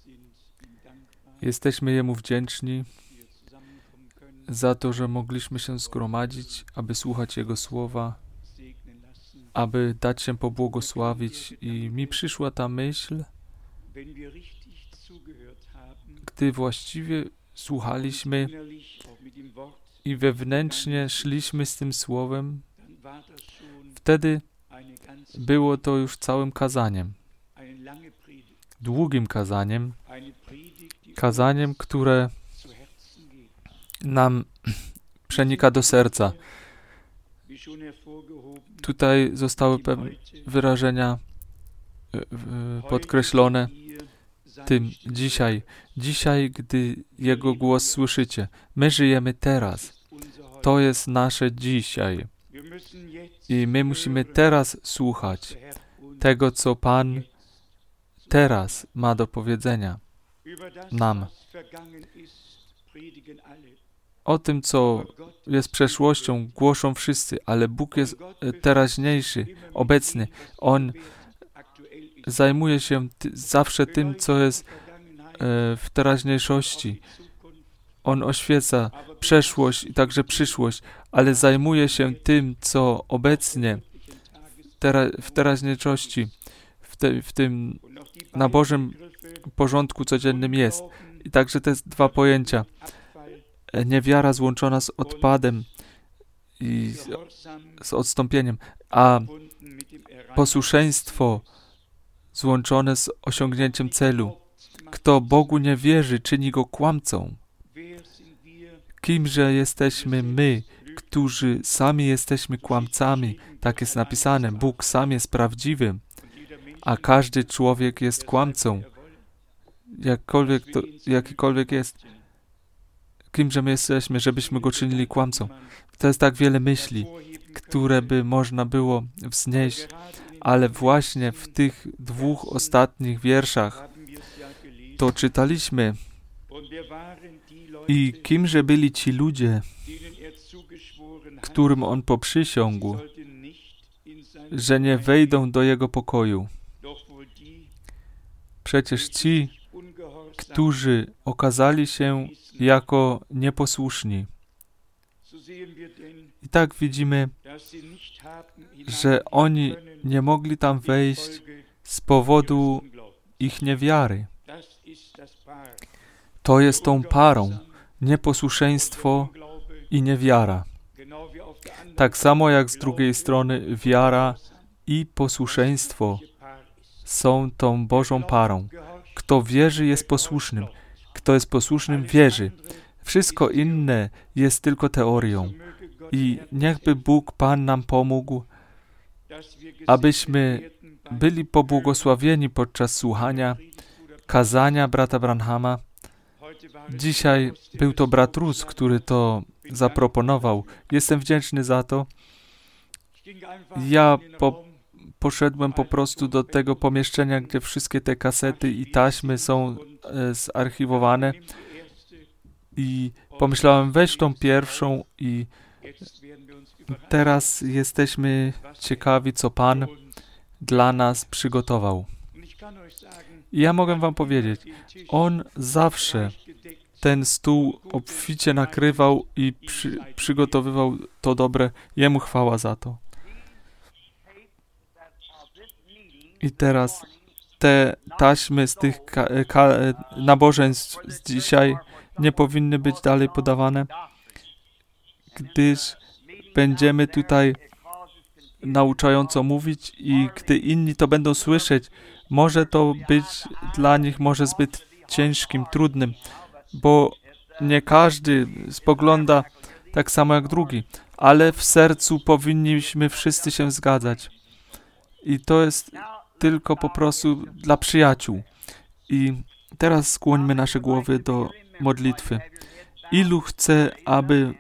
Jesteśmy Jemu wdzięczni za to, że mogliśmy się zgromadzić, aby słuchać Jego słowa, aby dać się pobłogosławić. I mi przyszła ta myśl, gdy właściwie słuchaliśmy i wewnętrznie szliśmy z tym słowem, wtedy było to już całym kazaniem. Długim kazaniem, które nam przenika do serca. Tutaj zostały pewne wyrażenia podkreślone tym dzisiaj, gdy Jego głos słyszycie. My żyjemy teraz. To jest nasze dzisiaj. I my musimy teraz słuchać tego, co Pan teraz ma do powiedzenia nam. O tym, co jest przeszłością, głoszą wszyscy, ale Bóg jest teraźniejszy, obecny. On zajmuje się zawsze tym, co jest w teraźniejszości. On oświeca przeszłość i także przyszłość, ale zajmuje się tym, co obecnie w teraźniejszości, w tym na Bożym porządku codziennym jest. I także te dwa pojęcia. Niewiara złączona z odpadem i z odstąpieniem, a posłuszeństwo złączone z osiągnięciem celu. Kto Bogu nie wierzy, czyni go kłamcą. Kimże jesteśmy my, którzy sami jesteśmy kłamcami? Tak jest napisane. Bóg sam jest prawdziwy, a każdy człowiek jest kłamcą. Jakikolwiek jest. Kimże my jesteśmy, żebyśmy go czynili kłamcą? To jest tak wiele myśli, które by można było wznieść, ale właśnie w tych dwóch ostatnich wierszach to czytaliśmy. I kimże byli ci ludzie, którym On poprzysiągł, że nie wejdą do Jego pokoju? Przecież ci, którzy okazali się jako nieposłuszni. I tak widzimy, że oni nie mogli tam wejść z powodu ich niewiary. To jest tą parą, nieposłuszeństwo i niewiara. Tak samo jak z drugiej strony wiara i posłuszeństwo są tą Bożą parą. Kto wierzy, jest posłusznym. Kto jest posłusznym, wierzy. Wszystko inne jest tylko teorią. I niechby Bóg, Pan nam pomógł, abyśmy byli pobłogosławieni podczas słuchania kazania brata Branhama. Dzisiaj był to brat Rus, który to zaproponował. Jestem wdzięczny za to. Ja poszedłem po prostu do tego pomieszczenia, gdzie wszystkie te kasety i taśmy są zarchiwowane i pomyślałem, weź tą pierwszą i teraz jesteśmy ciekawi, co Pan dla nas przygotował. I ja mogę wam powiedzieć, On zawsze ten stół obficie nakrywał i przygotowywał to dobre. Jemu chwała za to. I teraz te taśmy z tych nabożeństw z dzisiaj nie powinny być dalej podawane, gdyż będziemy tutaj nauczająco mówić i gdy inni to będą słyszeć, może to być dla nich może zbyt ciężkim, trudnym, bo nie każdy spogląda tak samo jak drugi, ale w sercu powinniśmy wszyscy się zgadzać. I to jest tylko po prostu dla przyjaciół. I teraz skłońmy nasze głowy do modlitwy. Ilu chce, aby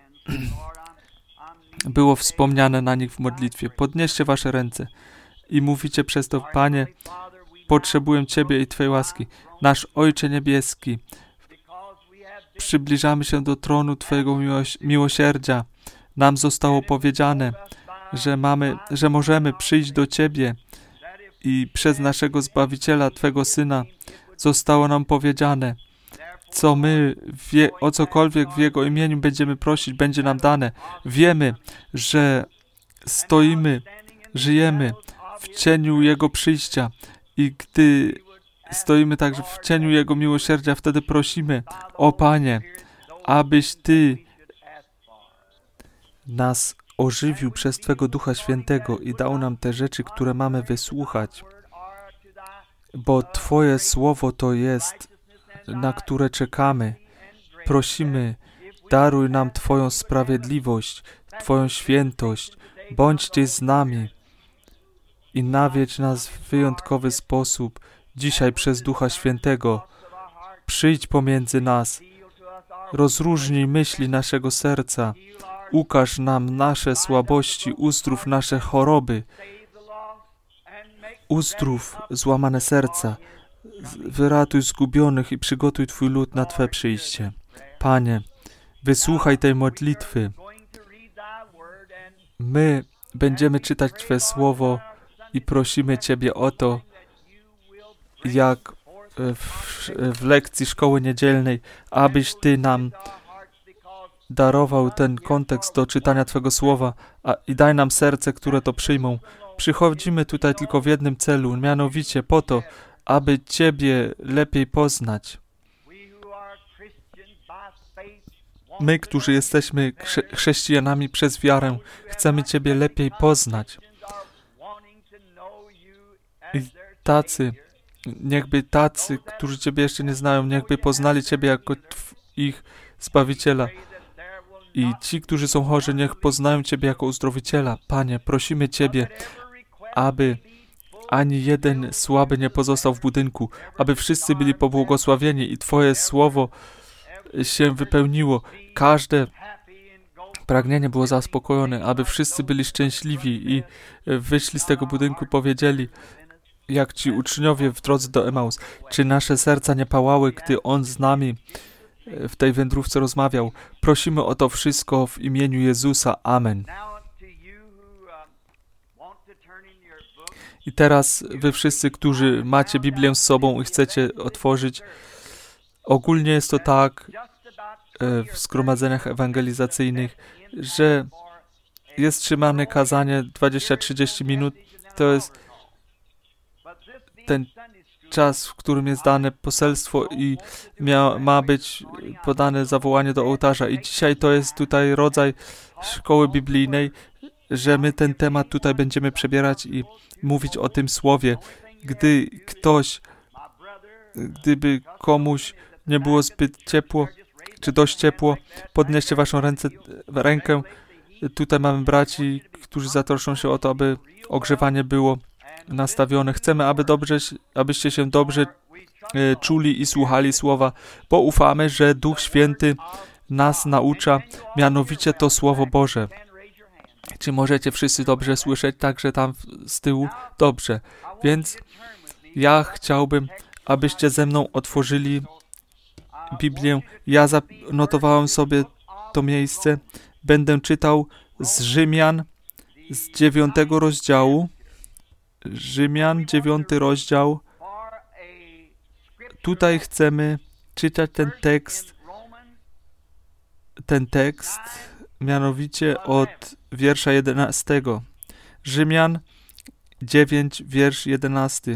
było wspomniane na nich w modlitwie? Podnieście wasze ręce i mówicie przez to, Panie, potrzebuję Ciebie i Twojej łaski. Nasz Ojcze Niebieski, przybliżamy się do tronu Twojego miłosierdzia. Nam zostało powiedziane, że możemy przyjść do Ciebie i przez naszego Zbawiciela, Twego Syna, zostało nam powiedziane. Co my, o cokolwiek w Jego imieniu będziemy prosić, będzie nam dane. Wiemy, że stoimy, żyjemy w cieniu Jego przyjścia i gdy stoimy także w cieniu Jego miłosierdzia, wtedy prosimy, o Panie, abyś Ty nas ożywił przez Twego Ducha Świętego i dał nam te rzeczy, które mamy wysłuchać, bo Twoje Słowo to jest, na które czekamy. Prosimy, daruj nam Twoją sprawiedliwość, Twoją świętość, bądź Ty z nami i nawiedź nas w wyjątkowy sposób dzisiaj przez Ducha Świętego. Przyjdź pomiędzy nas, rozróżnij myśli naszego serca, ukaż nam nasze słabości, uzdrów nasze choroby, uzdrów złamane serca, wyratuj zgubionych i przygotuj Twój lud na Twe przyjście. Panie, wysłuchaj tej modlitwy. My będziemy czytać Twe Słowo i prosimy Ciebie o to, jak w lekcji szkoły niedzielnej, abyś Ty nam darował ten kontekst do czytania Twego Słowa i daj nam serce, które to przyjmą. Przychodzimy tutaj tylko w jednym celu, mianowicie po to, aby Ciebie lepiej poznać. My, którzy jesteśmy chrześcijanami przez wiarę, chcemy Ciebie lepiej poznać. I tacy, którzy Ciebie jeszcze nie znają, niechby poznali Ciebie jako ich Zbawiciela. I ci, którzy są chorzy, niech poznają Ciebie jako uzdrowiciela. Panie, prosimy Ciebie, aby ani jeden słaby nie pozostał w budynku, aby wszyscy byli pobłogosławieni i Twoje Słowo się wypełniło. Każde pragnienie było zaspokojone, aby wszyscy byli szczęśliwi i wyszli z tego budynku i powiedzieli, jak ci uczniowie w drodze do Emaus, czy nasze serca nie pałały, gdy On z nami w tej wędrówce rozmawiał. Prosimy o to wszystko w imieniu Jezusa. Amen. I teraz wy wszyscy, którzy macie Biblię z sobą i chcecie otworzyć, ogólnie jest to tak w zgromadzeniach ewangelizacyjnych, że jest trzymane kazanie 20-30 minut. To jest ten czas, w którym jest dane poselstwo i ma być podane zawołanie do ołtarza. I dzisiaj to jest tutaj rodzaj szkoły biblijnej, że my ten temat tutaj będziemy przebierać i mówić o tym słowie. Gdyby komuś nie było zbyt ciepło, czy dość ciepło, podnieście waszą rękę. Tutaj mamy braci, którzy zatroszczą się o to, aby ogrzewanie było nastawione. Chcemy, abyście się dobrze czuli i słuchali słowa, bo ufamy, że Duch Święty nas naucza, mianowicie to Słowo Boże. Czy możecie wszyscy dobrze słyszeć, także tam z tyłu? Dobrze. Więc ja chciałbym, abyście ze mną otworzyli Biblię. Ja zanotowałem sobie to miejsce. Będę czytał z Rzymian, z 9 rozdziału. Rzymian, 9 rozdział. Tutaj chcemy czytać ten tekst, mianowicie od wiersza 11. Rzymian 9, wiersz 11.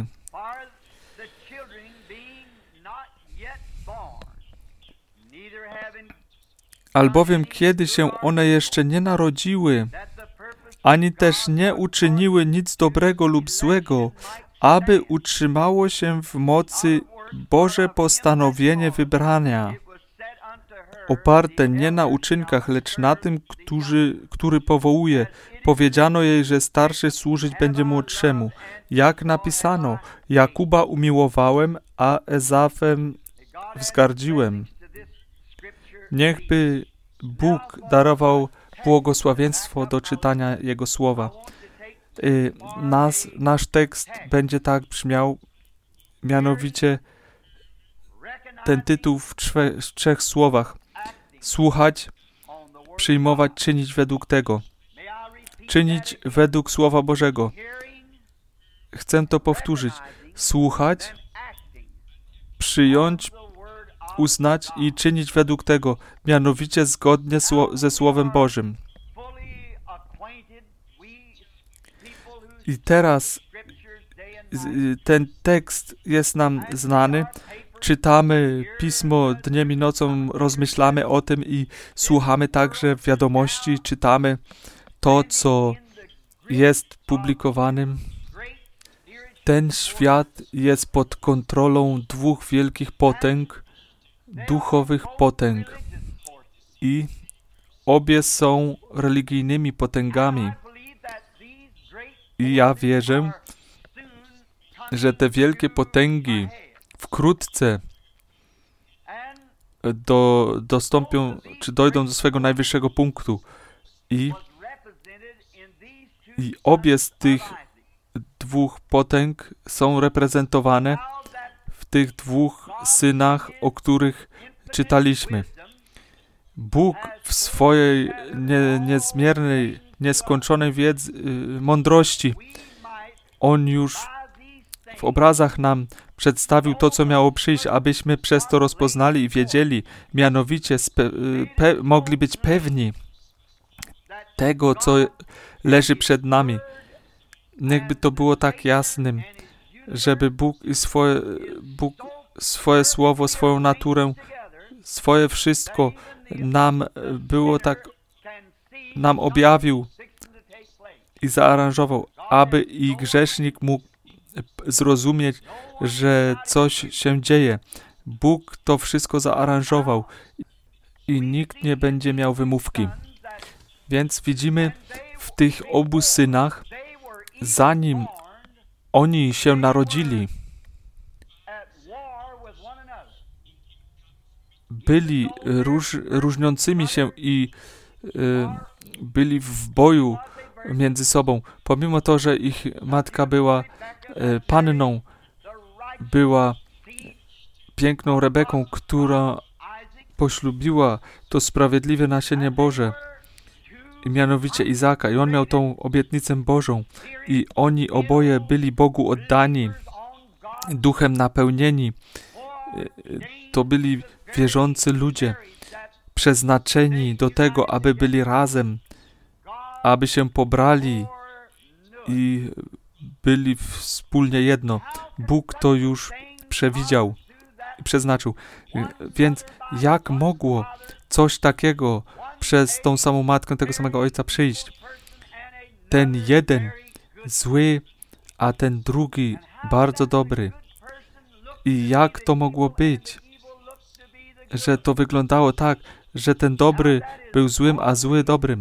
Albowiem kiedy się one jeszcze nie narodziły, ani też nie uczyniły nic dobrego lub złego, aby utrzymało się w mocy Boże postanowienie wybrania, oparte nie na uczynkach, lecz na tym, który powołuje. Powiedziano jej, że starszy służyć będzie młodszemu. Jak napisano, Jakuba umiłowałem, a Ezawem wzgardziłem. Niechby Bóg darował błogosławieństwo do czytania Jego Słowa. Nasz tekst będzie tak brzmiał, mianowicie ten tytuł w 3 słowach. Słuchać, przyjmować, czynić według tego. Czynić według Słowa Bożego. Chcę to powtórzyć. Słuchać, przyjąć, uznać i czynić według tego, mianowicie zgodnie ze Słowem Bożym. I teraz ten tekst jest nam znany. Czytamy Pismo dniem i nocą, rozmyślamy o tym i słuchamy także wiadomości, czytamy to, co jest publikowanym. Ten świat jest pod kontrolą dwóch wielkich potęg, duchowych potęg. I obie są religijnymi potęgami. I ja wierzę, że te wielkie potęgi wkrótce dostąpią, czy dojdą do swego najwyższego punktu. I obie z tych dwóch potęg są reprezentowane w tych dwóch synach, o których czytaliśmy. Bóg w swojej niezmiernej, nieskończonej wiedzy, mądrości, On już w obrazach nam przedstawił to, co miało przyjść, abyśmy przez to rozpoznali i wiedzieli, mianowicie mogli być pewni tego, co leży przed nami. Niechby to było tak jasnym, żeby Bóg swoje słowo, swoją naturę, swoje wszystko nam objawił i zaaranżował, aby i grzesznik mógł zrozumieć, że coś się dzieje. Bóg to wszystko zaaranżował i nikt nie będzie miał wymówki. Więc widzimy w tych obu synach, zanim oni się narodzili, byli różniącymi się i byli w boju między sobą. Pomimo to, że ich matka była panną, była piękną Rebeką, która poślubiła to sprawiedliwe nasienie Boże, i mianowicie Izaaka, i on miał tą obietnicę Bożą, i oni oboje byli Bogu oddani, duchem napełnieni. To byli wierzący ludzie, przeznaczeni do tego, aby byli razem, aby się pobrali i byli wspólnie jedno. Bóg to już przewidział i przeznaczył. Więc jak mogło coś takiego przez tą samą matkę, tego samego ojca przyjść? Ten jeden zły, a ten drugi bardzo dobry. I jak to mogło być, że to wyglądało tak, że ten dobry był złym, a zły dobrym?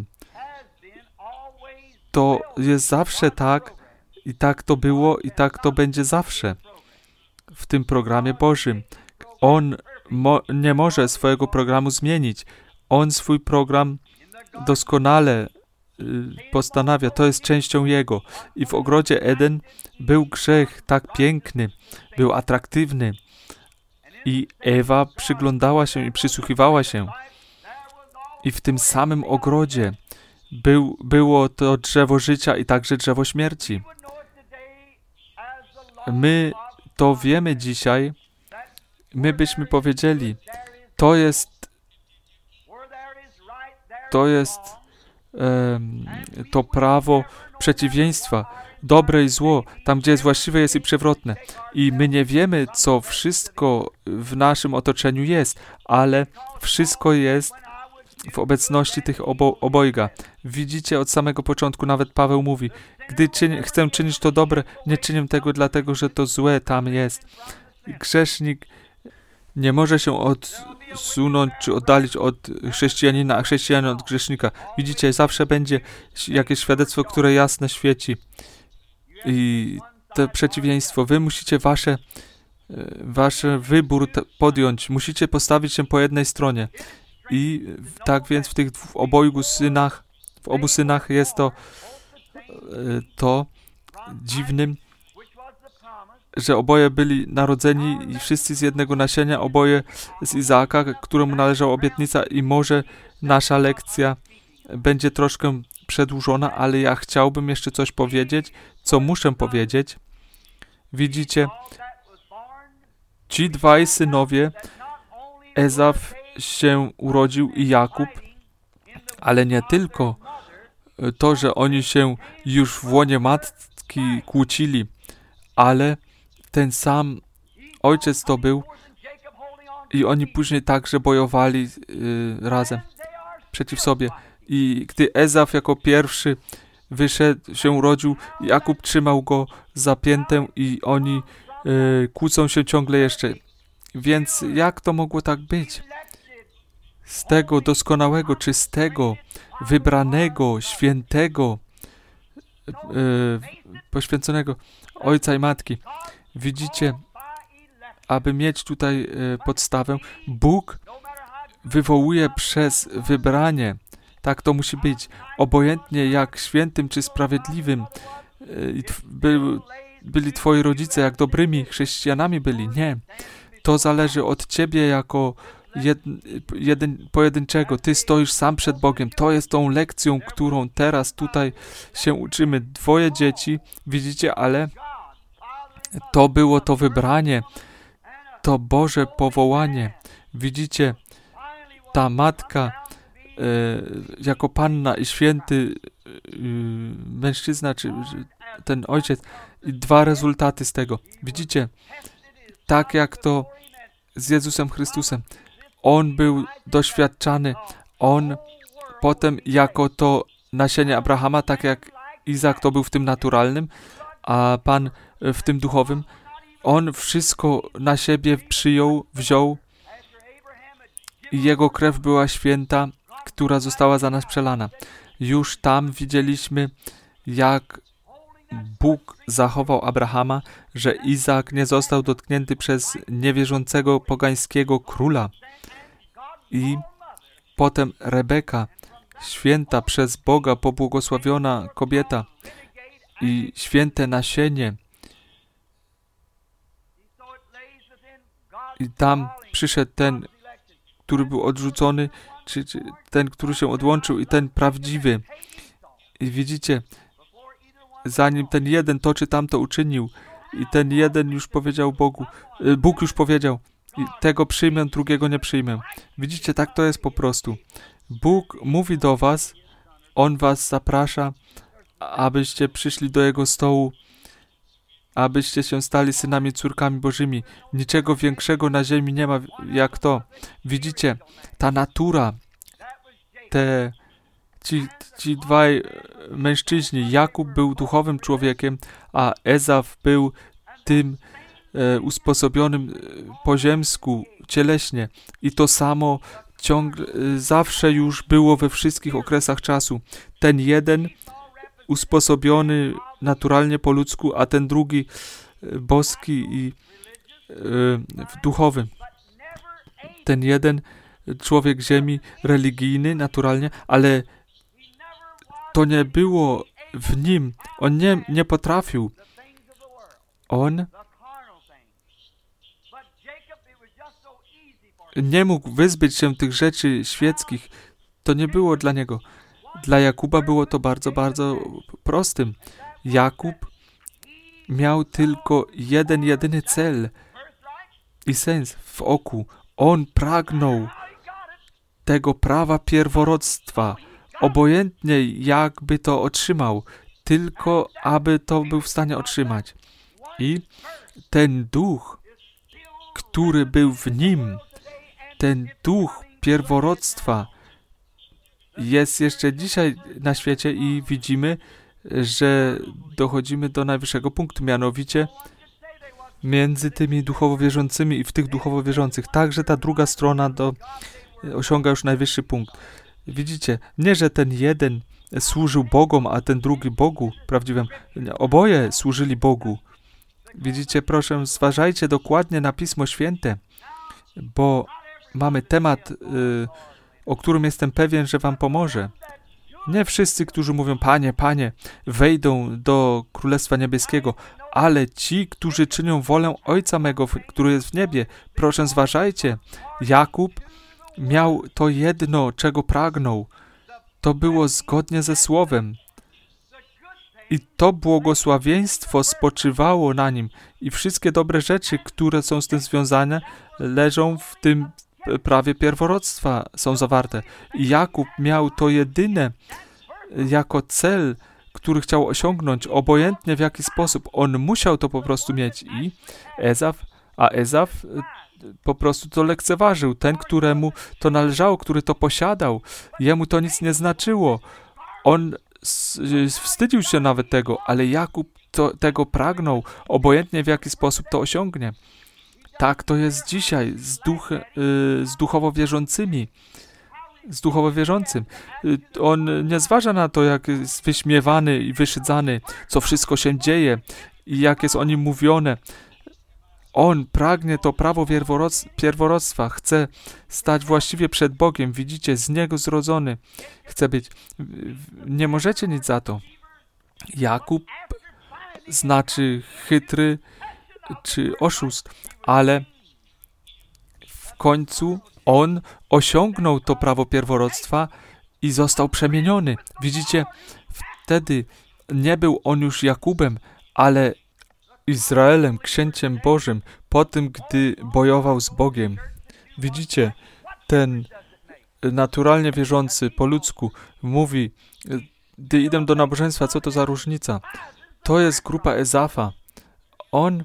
To jest zawsze tak i tak to było i tak to będzie zawsze w tym programie Bożym. On nie może swojego programu zmienić. On swój program doskonale postanawia. To jest częścią Jego. I w ogrodzie Eden był grzech tak piękny, był atraktywny. I Ewa przyglądała się i przysłuchiwała się. I w tym samym ogrodzie było to drzewo życia i także drzewo śmierci. My to wiemy dzisiaj. My byśmy powiedzieli, to jest to prawo przeciwieństwa, dobre i zło, tam gdzie jest właściwe, jest i przewrotne. I my nie wiemy, co wszystko w naszym otoczeniu jest, ale wszystko jest w obecności tych obojga. Widzicie, od samego początku nawet Paweł mówi, gdy chcę czynić to dobre, nie czynię tego dlatego, że to złe tam jest. Grzesznik nie może się odsunąć czy oddalić od chrześcijanina, a chrześcijanin od grzesznika. Widzicie, zawsze będzie jakieś świadectwo, które jasno świeci. I to przeciwieństwo. Wy musicie wasz wybór podjąć. Musicie postawić się po jednej stronie. I tak więc w tych w obu synach jest to dziwnym, że oboje byli narodzeni i wszyscy z jednego nasienia, oboje z Izaaka, któremu należała obietnica, i może nasza lekcja będzie troszkę przedłużona, ale ja chciałbym jeszcze coś powiedzieć, co muszę powiedzieć. Widzicie, Ci dwaj synowie, Ezaf się urodził i Jakub, ale nie tylko to, że oni się już w łonie matki kłócili, ale ten sam ojciec to był i oni później także bojowali razem przeciw sobie. I gdy Ezaf jako pierwszy wyszedł, się urodził, Jakub trzymał go za piętę i oni kłócą się ciągle jeszcze. Więc jak to mogło tak być? Z tego doskonałego, czystego, wybranego, świętego, poświęconego ojca i matki. Widzicie, aby mieć tutaj podstawę, Bóg wywołuje przez wybranie. Tak to musi być. Obojętnie jak świętym czy sprawiedliwym byli twoi rodzice, jak dobrymi chrześcijanami byli. Nie. To zależy od ciebie jako pojedynczego. Ty stoisz sam przed Bogiem. To jest tą lekcją, którą teraz tutaj się uczymy. Dwoje dzieci, widzicie, ale to było to wybranie, to Boże powołanie. Widzicie, ta matka jako panna i święty mężczyzna, czy ten ojciec, i dwa rezultaty z tego. Widzicie, tak jak to z Jezusem Chrystusem. On był doświadczany, on potem jako to nasienie Abrahama, tak jak Izak to był w tym naturalnym, a Pan w tym duchowym. On wszystko na siebie przyjął, wziął i jego krew była święta, która została za nas przelana. Już tam widzieliśmy, jak Bóg zachował Abrahama, że Izak nie został dotknięty przez niewierzącego pogańskiego króla. I potem Rebeka, święta przez Boga pobłogosławiona kobieta i święte nasienie. I tam przyszedł ten, który był odrzucony, czy ten, który się odłączył, i ten prawdziwy. I widzicie, zanim ten jeden to czy tamto uczynił, i ten jeden już powiedział Bogu, Bóg już powiedział, i tego przyjmę, drugiego nie przyjmę. Widzicie, tak to jest po prostu. Bóg mówi do was, On was zaprasza, abyście przyszli do Jego stołu, abyście się stali synami, córkami Bożymi. Niczego większego na ziemi nie ma jak to. Widzicie, ta natura, ci dwaj mężczyźni, Jakub był duchowym człowiekiem, a Ezaf był tym usposobionym po ziemsku, cieleśnie. I to samo zawsze już było we wszystkich okresach czasu. Ten jeden usposobiony naturalnie po ludzku, a ten drugi boski i duchowy. Ten jeden człowiek ziemi, religijny naturalnie, ale to nie było w nim. On nie potrafił. On nie mógł wyzbyć się tych rzeczy świeckich. To nie było dla niego. Dla Jakuba było to bardzo, bardzo prostym. Jakub miał tylko jedyny cel i sens w oku. On pragnął tego prawa pierworództwa, obojętnie jakby to otrzymał, tylko aby to był w stanie otrzymać. I ten duch, który był w nim, ten duch pierworództwa jest jeszcze dzisiaj na świecie i widzimy, że dochodzimy do najwyższego punktu, mianowicie między tymi duchowo wierzącymi i w tych duchowo wierzących. Także ta druga strona osiąga już najwyższy punkt. Widzicie, nie, że ten jeden służył Bogom, a ten drugi Bogu prawdziwym. Oboje służyli Bogu. Widzicie, proszę, zważajcie dokładnie na Pismo Święte, bo mamy temat, o którym jestem pewien, że wam pomoże. Nie wszyscy, którzy mówią, Panie, Panie, wejdą do Królestwa Niebieskiego, ale ci, którzy czynią wolę Ojca mego, który jest w niebie. Proszę, zważajcie. Jakub miał to jedno, czego pragnął. To było zgodnie ze Słowem. I to błogosławieństwo spoczywało na nim. I wszystkie dobre rzeczy, które są z tym związane, leżą w tym prawie pierworództwa, są zawarte. I Jakub miał to jedyne jako cel, który chciał osiągnąć, obojętnie w jaki sposób. On musiał to po prostu mieć. I Ezaf po prostu to lekceważył. Ten, któremu to należało, który to posiadał, jemu to nic nie znaczyło. On wstydził się nawet tego, ale Jakub tego pragnął, obojętnie w jaki sposób to osiągnie. Tak to jest dzisiaj z duchowo wierzącymi. Z duchowo wierzącym. On nie zważa na to, jak jest wyśmiewany i wyszydzany, co wszystko się dzieje i jak jest o nim mówione. On pragnie to prawo pierworództwa, chce stać właściwie przed Bogiem. Widzicie, z Niego zrodzony. Chce być. Nie możecie nic za to. Jakub znaczy chytry czy oszust, ale w końcu on osiągnął to prawo pierworództwa i został przemieniony. Widzicie, wtedy nie był on już Jakubem, ale Izraelem, księciem Bożym, po tym, gdy bojował z Bogiem. Widzicie, ten naturalnie wierzący po ludzku mówi, gdy idę do nabożeństwa, co to za różnica? To jest grupa Ezafa. On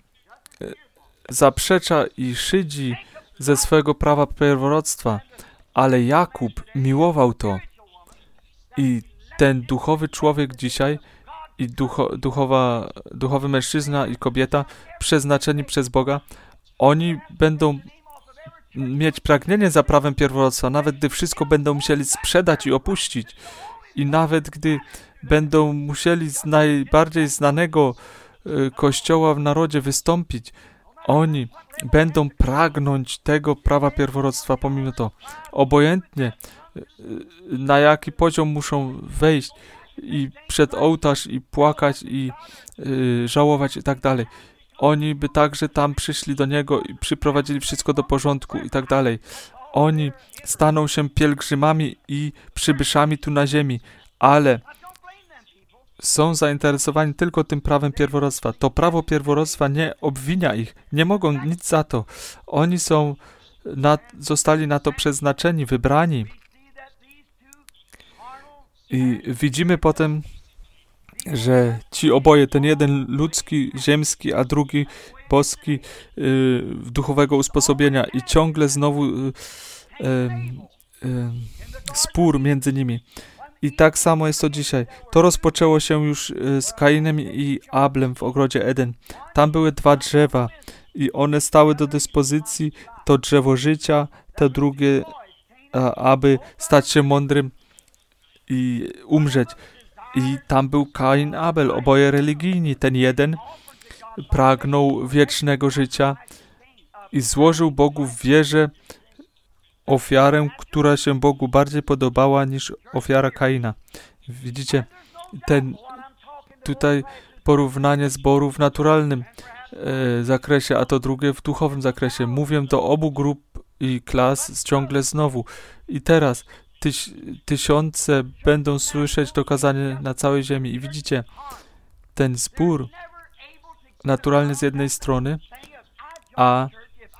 zaprzecza i szydzi ze swego prawa pierworództwa, ale Jakub miłował to. I ten duchowy człowiek dzisiaj i duchowy mężczyzna i kobieta przeznaczeni przez Boga, oni będą mieć pragnienie za prawem pierworództwa, nawet gdy wszystko będą musieli sprzedać i opuścić. I nawet gdy będą musieli z najbardziej znanego kościoła w narodzie wystąpić, oni będą pragnąć tego prawa pierworództwa pomimo to. Obojętnie na jaki poziom muszą wejść i przed ołtarz i płakać i żałować i tak dalej. Oni by także tam przyszli do Niego i przyprowadzili wszystko do porządku i tak dalej. Oni staną się pielgrzymami i przybyszami tu na ziemi, ale są zainteresowani tylko tym prawem pierworództwa. To prawo pierworództwa nie obwinia ich. Nie mogą nic za to. Oni zostali na to przeznaczeni, wybrani. I widzimy potem, że ci oboje, ten jeden ludzki, ziemski, a drugi boski, duchowego usposobienia i ciągle znowu spór między nimi. I tak samo jest to dzisiaj. To rozpoczęło się już z Kainem i Ablem w ogrodzie Eden. Tam były 2 drzewa i one stały do dyspozycji, to drzewo życia, to drugie, aby stać się mądrym i umrzeć. I tam był Kain, Abel, oboje religijni. Ten jeden pragnął wiecznego życia i złożył Bogu w wierze ofiarę, która się Bogu bardziej podobała niż ofiara Kaina. Widzicie, tutaj porównanie zboru w naturalnym zakresie, a to drugie w duchowym zakresie. Mówię do obu grup i klas ciągle znowu. I teraz tysiące będą słyszeć to kazanie na całej ziemi. I widzicie, ten zbór naturalny z jednej strony, a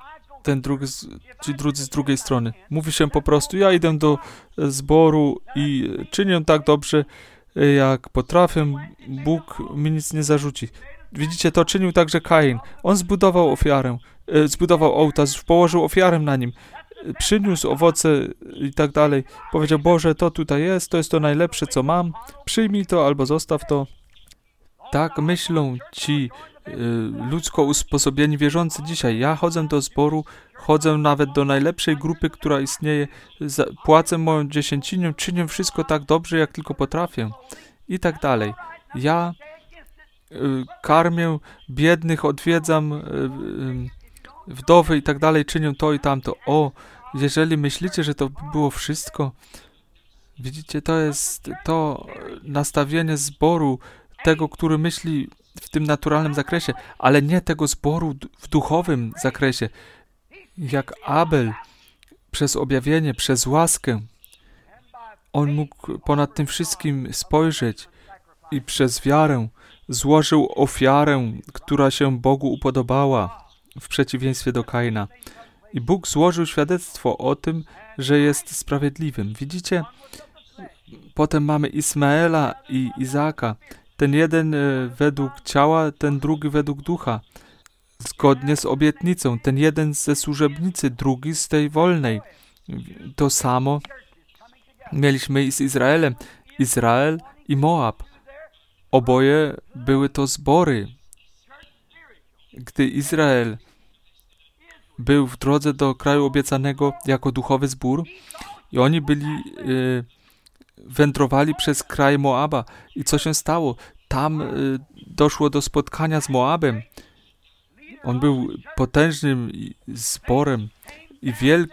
ci drudzy z drugiej strony. Mówi się po prostu, ja idę do zboru i czynię tak dobrze, jak potrafię, Bóg mi nic nie zarzuci. Widzicie, to czynił także Kain. On zbudował ołtarz, położył ofiarę na nim, przyniósł owoce i tak dalej. Powiedział, Boże, to tutaj jest, to jest to najlepsze, co mam, przyjmij to albo zostaw to. Tak myślą ci ludzko usposobieni wierzący dzisiaj. Ja chodzę do zboru, chodzę nawet do najlepszej grupy, która istnieje, płacę moją dziesięcinę, czynię wszystko tak dobrze, jak tylko potrafię i tak dalej. Ja karmię biednych, odwiedzam wdowy i tak dalej, czynię to i tamto. O, jeżeli myślicie, że to było wszystko, widzicie, to jest to nastawienie zboru, tego, który myśli w tym naturalnym zakresie, ale nie tego zboru w duchowym zakresie. Jak Abel przez objawienie, przez łaskę, on mógł ponad tym wszystkim spojrzeć i przez wiarę złożył ofiarę, która się Bogu upodobała, w przeciwieństwie do Kaina. I Bóg złożył świadectwo o tym, że jest sprawiedliwym. Widzicie? Potem mamy Ismaela i Izaaka. Ten jeden według ciała, ten drugi według ducha. Zgodnie z obietnicą. Ten jeden ze służebnicy, drugi z tej wolnej. To samo mieliśmy i z Izraelem. Izrael i Moab. Oboje były to zbory. Gdy Izrael był w drodze do kraju obiecanego jako duchowy zbór i oni wędrowali przez kraj Moaba. I co się stało? Tam doszło do spotkania z Moabem. On był potężnym zborem i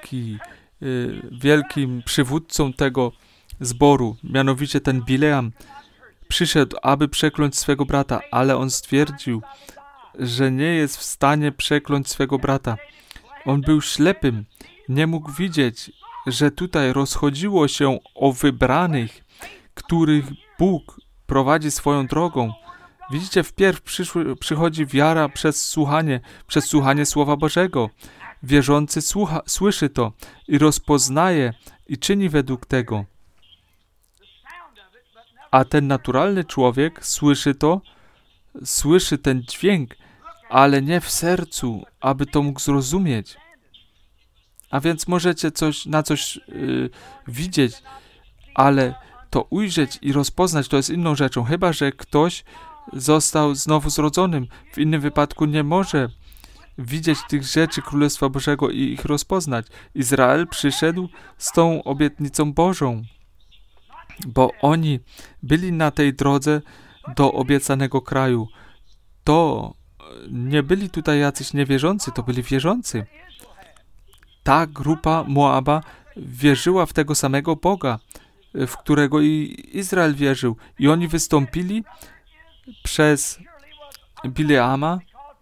wielkim przywódcą tego zboru, mianowicie ten Bileam. Przyszedł, aby przekląć swego brata, ale on stwierdził, że nie jest w stanie przekląć swego brata. On był ślepym, nie mógł widzieć, że tutaj rozchodziło się o wybranych, których Bóg prowadzi swoją drogą. Widzicie, wpierw przychodzi wiara przez słuchanie Słowa Bożego. Wierzący słyszy to i rozpoznaje i czyni według tego. A ten naturalny człowiek słyszy ten dźwięk, ale nie w sercu, aby to mógł zrozumieć. A więc możecie na coś widzieć, ale to ujrzeć i rozpoznać to jest inną rzeczą, chyba że ktoś został znowu zrodzonym. W innym wypadku nie może widzieć tych rzeczy Królestwa Bożego i ich rozpoznać. Izrael przyszedł z tą obietnicą Bożą, bo oni byli na tej drodze do obiecanego kraju. To nie byli tutaj jacyś niewierzący, to byli wierzący. Ta grupa Moaba wierzyła w tego samego Boga, w którego i Izrael wierzył. I oni wystąpili przez Bileama,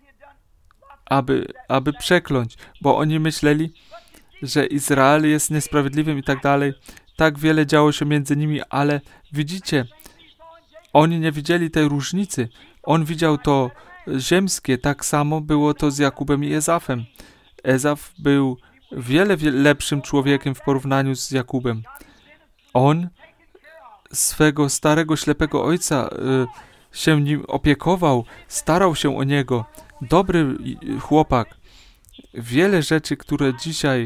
aby przekląć, bo oni myśleli, że Izrael jest niesprawiedliwym i tak dalej. Tak wiele działo się między nimi, ale widzicie, oni nie widzieli tej różnicy. On widział to ziemskie, tak samo było to z Jakubem i Ezafem. Ezaf był wiele lepszym człowiekiem w porównaniu z Jakubem. On swego starego, ślepego ojca się nim opiekował, starał się o niego. Dobry chłopak. Wiele rzeczy, które dzisiaj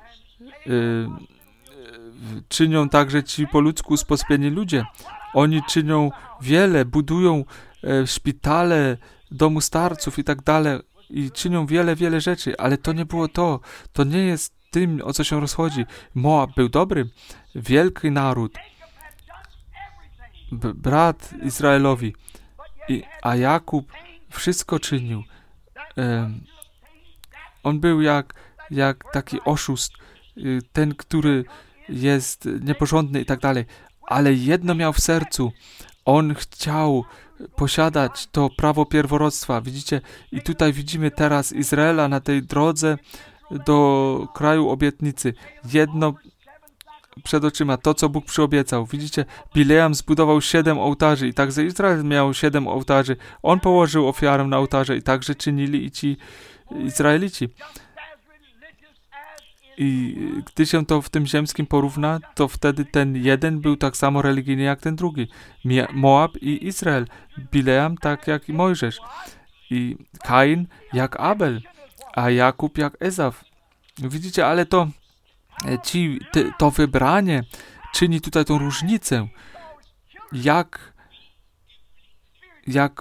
czynią także ci po ludzku spospieni ludzie. Oni czynią wiele, budują szpitale, domu starców i tak dalej i czynią wiele rzeczy, ale to nie było to. To nie jest tym, o co się rozchodzi. Moab był dobry, wielki naród, brat Izraelowi, a Jakub wszystko czynił. On był jak taki oszust, ten, który jest nieporządny i tak dalej, ale jedno miał w sercu. On chciał posiadać to prawo pierworództwa. Widzicie? I tutaj widzimy teraz Izraela na tej drodze do kraju obietnicy. Jedno przed oczyma, to co Bóg przyobiecał. Widzicie? Bileam zbudował 7 ołtarzy i także Izrael miał 7 ołtarzy. On położył ofiarę na ołtarze i także czynili i ci Izraelici. I gdy się to w tym ziemskim porówna, to wtedy ten jeden był tak samo religijny jak ten drugi. Moab i Izrael. Bileam tak jak i Mojżesz. I Kain jak Abel, a Jakub jak Ezaf. Widzicie, ale to wybranie czyni tutaj tą różnicę. Jak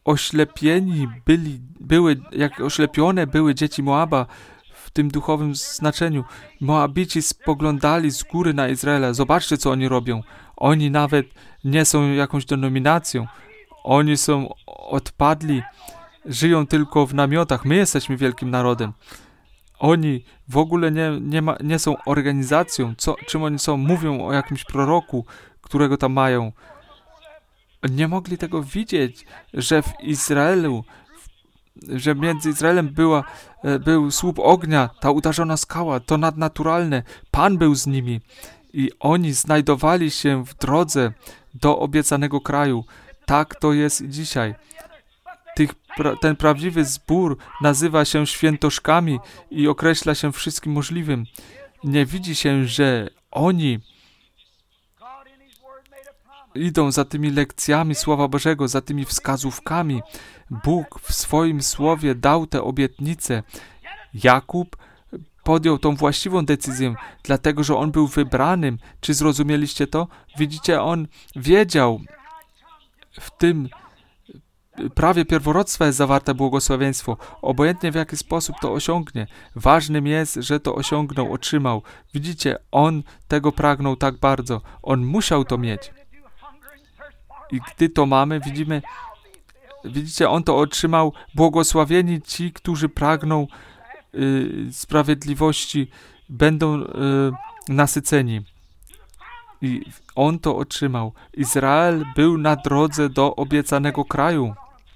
oślepione były dzieci Moaba w tym duchowym znaczeniu. Moabici spoglądali z góry na Izraela. Zobaczcie, co oni robią. Oni nawet nie są jakąś denominacją. Oni są odpadli, żyją tylko w namiotach. My jesteśmy wielkim narodem. Oni w ogóle nie są organizacją. Czym oni są? Mówią o jakimś proroku, którego tam mają. Nie mogli tego widzieć, że w Izraelu, że między Izraelem był słup ognia, ta uderzona skała, to nadnaturalne. Pan był z nimi i oni znajdowali się w drodze do obiecanego kraju. Tak to jest i dzisiaj. Ten prawdziwy zbór nazywa się świętoszkami i określa się wszystkim możliwym. Nie widzi się, że oni idą za tymi lekcjami Słowa Bożego, za tymi wskazówkami. Bóg w swoim Słowie dał te obietnice. Jakub podjął tą właściwą decyzję, dlatego, że on był wybranym. Czy zrozumieliście to? Widzicie, on wiedział, w tym prawie pierworództwa jest zawarte błogosławieństwo. Obojętnie w jaki sposób to osiągnie. Ważnym jest, że to osiągnął, otrzymał. Widzicie, on tego pragnął tak bardzo. On musiał to mieć. I gdy to mamy, widzicie, on to otrzymał. Błogosławieni ci, którzy pragną sprawiedliwości, będą nasyceni. I on to otrzymał. Izrael był na drodze do obiecanego kraju.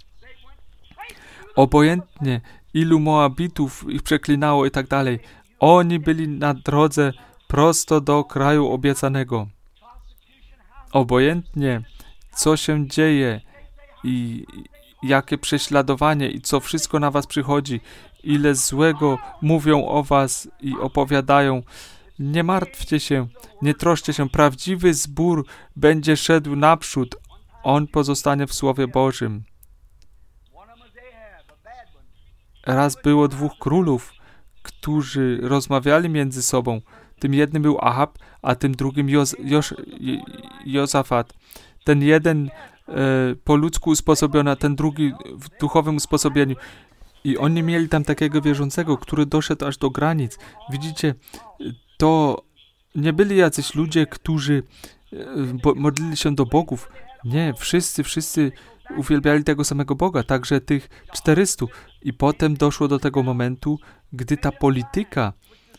Obojętnie, ilu Moabitów ich przeklinało i tak dalej, oni byli na drodze prosto do kraju obiecanego. Obojętnie, co się dzieje i jakie prześladowanie i co wszystko na was przychodzi, ile złego mówią o was i opowiadają, nie martwcie się, nie troszcie się. Prawdziwy zbór będzie szedł naprzód. On pozostanie w Słowie Bożym. Raz było 2 królów, którzy rozmawiali między sobą. Tym jednym był Ahab, a tym drugim Jozafat. Ten jeden po ludzku usposobiony, a ten drugi w duchowym usposobieniu. I oni mieli tam takiego wierzącego, który doszedł aż do granic. Widzicie, to nie byli jacyś ludzie, którzy modlili się do bogów. Nie, wszyscy uwielbiali tego samego Boga, także tych 400. I potem doszło do tego momentu, gdy ta polityka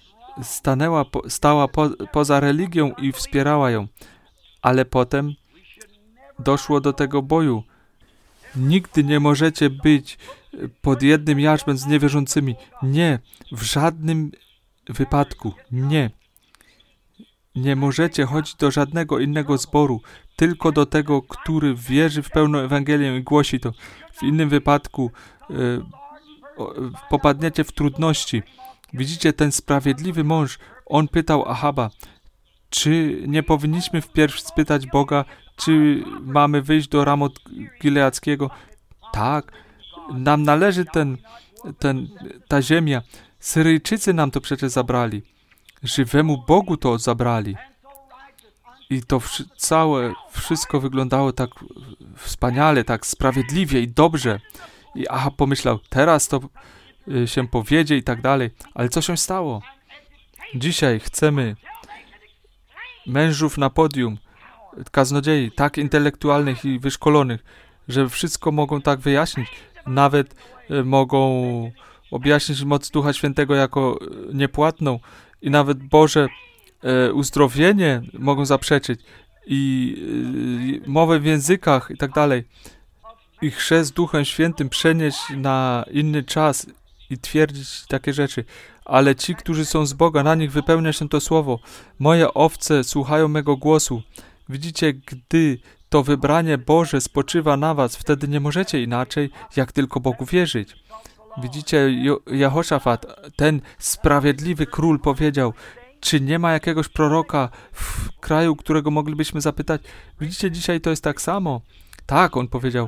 stała poza religią i wspierała ją. Ale potem doszło do tego boju. Nigdy nie możecie być pod jednym jarzmem z niewierzącymi. Nie, w żadnym wypadku. Nie. Nie możecie chodzić do żadnego innego zboru, tylko do tego, który wierzy w pełną Ewangelię i głosi to. W innym wypadku popadniecie w trudności. Widzicie, ten sprawiedliwy mąż, on pytał Ahaba, czy nie powinniśmy wpierw spytać Boga, czy mamy wyjść do Ramot Gileackiego? Tak, nam należy ta ziemia. Syryjczycy nam to przecież zabrali. Żywemu Bogu to zabrali. I to wszystko wyglądało tak wspaniale, tak sprawiedliwie i dobrze. I Ahab pomyślał, teraz to się powiedzie i tak dalej. Ale co się stało? Dzisiaj chcemy mężów na podium, kaznodziei, tak intelektualnych i wyszkolonych, że wszystko mogą tak wyjaśnić. Nawet mogą objaśnić moc Ducha Świętego jako niepłatną i nawet Boże uzdrowienie mogą zaprzeczyć i mowę w językach i tak dalej. I chrzest Duchem Świętym przenieść na inny czas i twierdzić takie rzeczy. Ale ci, którzy są z Boga, na nich wypełnia się to słowo. Moje owce słuchają mego głosu. Widzicie, gdy to wybranie Boże spoczywa na was, wtedy nie możecie inaczej, jak tylko Bogu wierzyć. Widzicie, Jehoszafat, ten sprawiedliwy król powiedział, czy nie ma jakiegoś proroka w kraju, którego moglibyśmy zapytać? Widzicie, dzisiaj to jest tak samo. Tak, on powiedział,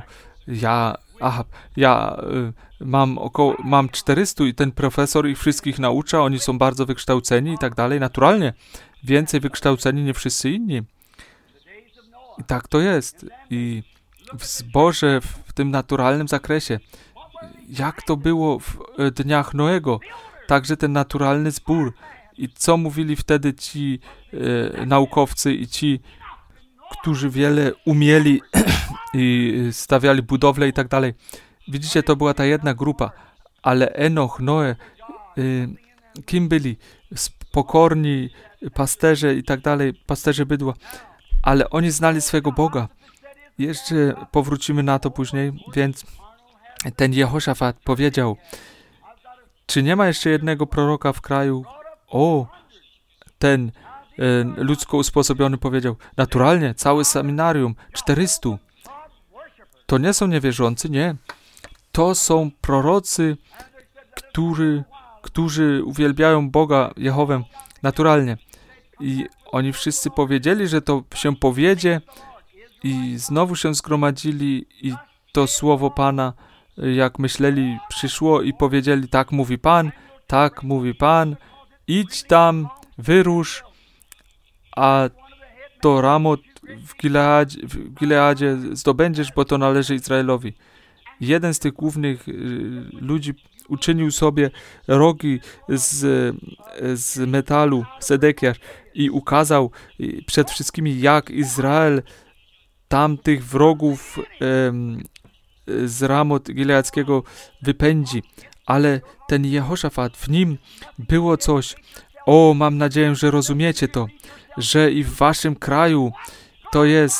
mam 400 i ten profesor ich wszystkich naucza, oni są bardzo wykształceni i tak dalej. Naturalnie, więcej wykształceni niż wszyscy inni. I tak to jest. I w zborze, w tym naturalnym zakresie, jak to było w dniach Noego, także ten naturalny zbór. I co mówili wtedy ci naukowcy i ci, którzy wiele umieli i stawiali budowle i tak dalej. Widzicie, to była ta jedna grupa, ale Enoch, Noe, kim byli? Pokorni pasterze i tak dalej, pasterze bydła, ale oni znali swego Boga. Jeszcze powrócimy na to później, więc ten Jehoszafat powiedział, czy nie ma jeszcze jednego proroka w kraju? O, ten ludzko usposobiony powiedział, naturalnie, całe seminarium, 400. To nie są niewierzący, nie. To są prorocy, którzy uwielbiają Boga, Jehowę, naturalnie. I oni wszyscy powiedzieli, że to się powiedzie i znowu się zgromadzili i to słowo Pana, jak myśleli, przyszło i powiedzieli, tak mówi Pan, idź tam, wyrusz, a to Ramot w Gileadzie zdobędziesz, bo to należy Izraelowi. Jeden z tych głównych ludzi uczynił sobie rogi z metalu, Sedekiasz, i ukazał przed wszystkimi, jak Izrael tamtych wrogów z Ramot Gileackiego wypędzi. Ale ten Jehoszafat, w nim było coś. O, mam nadzieję, że rozumiecie to, że i w waszym kraju to jest.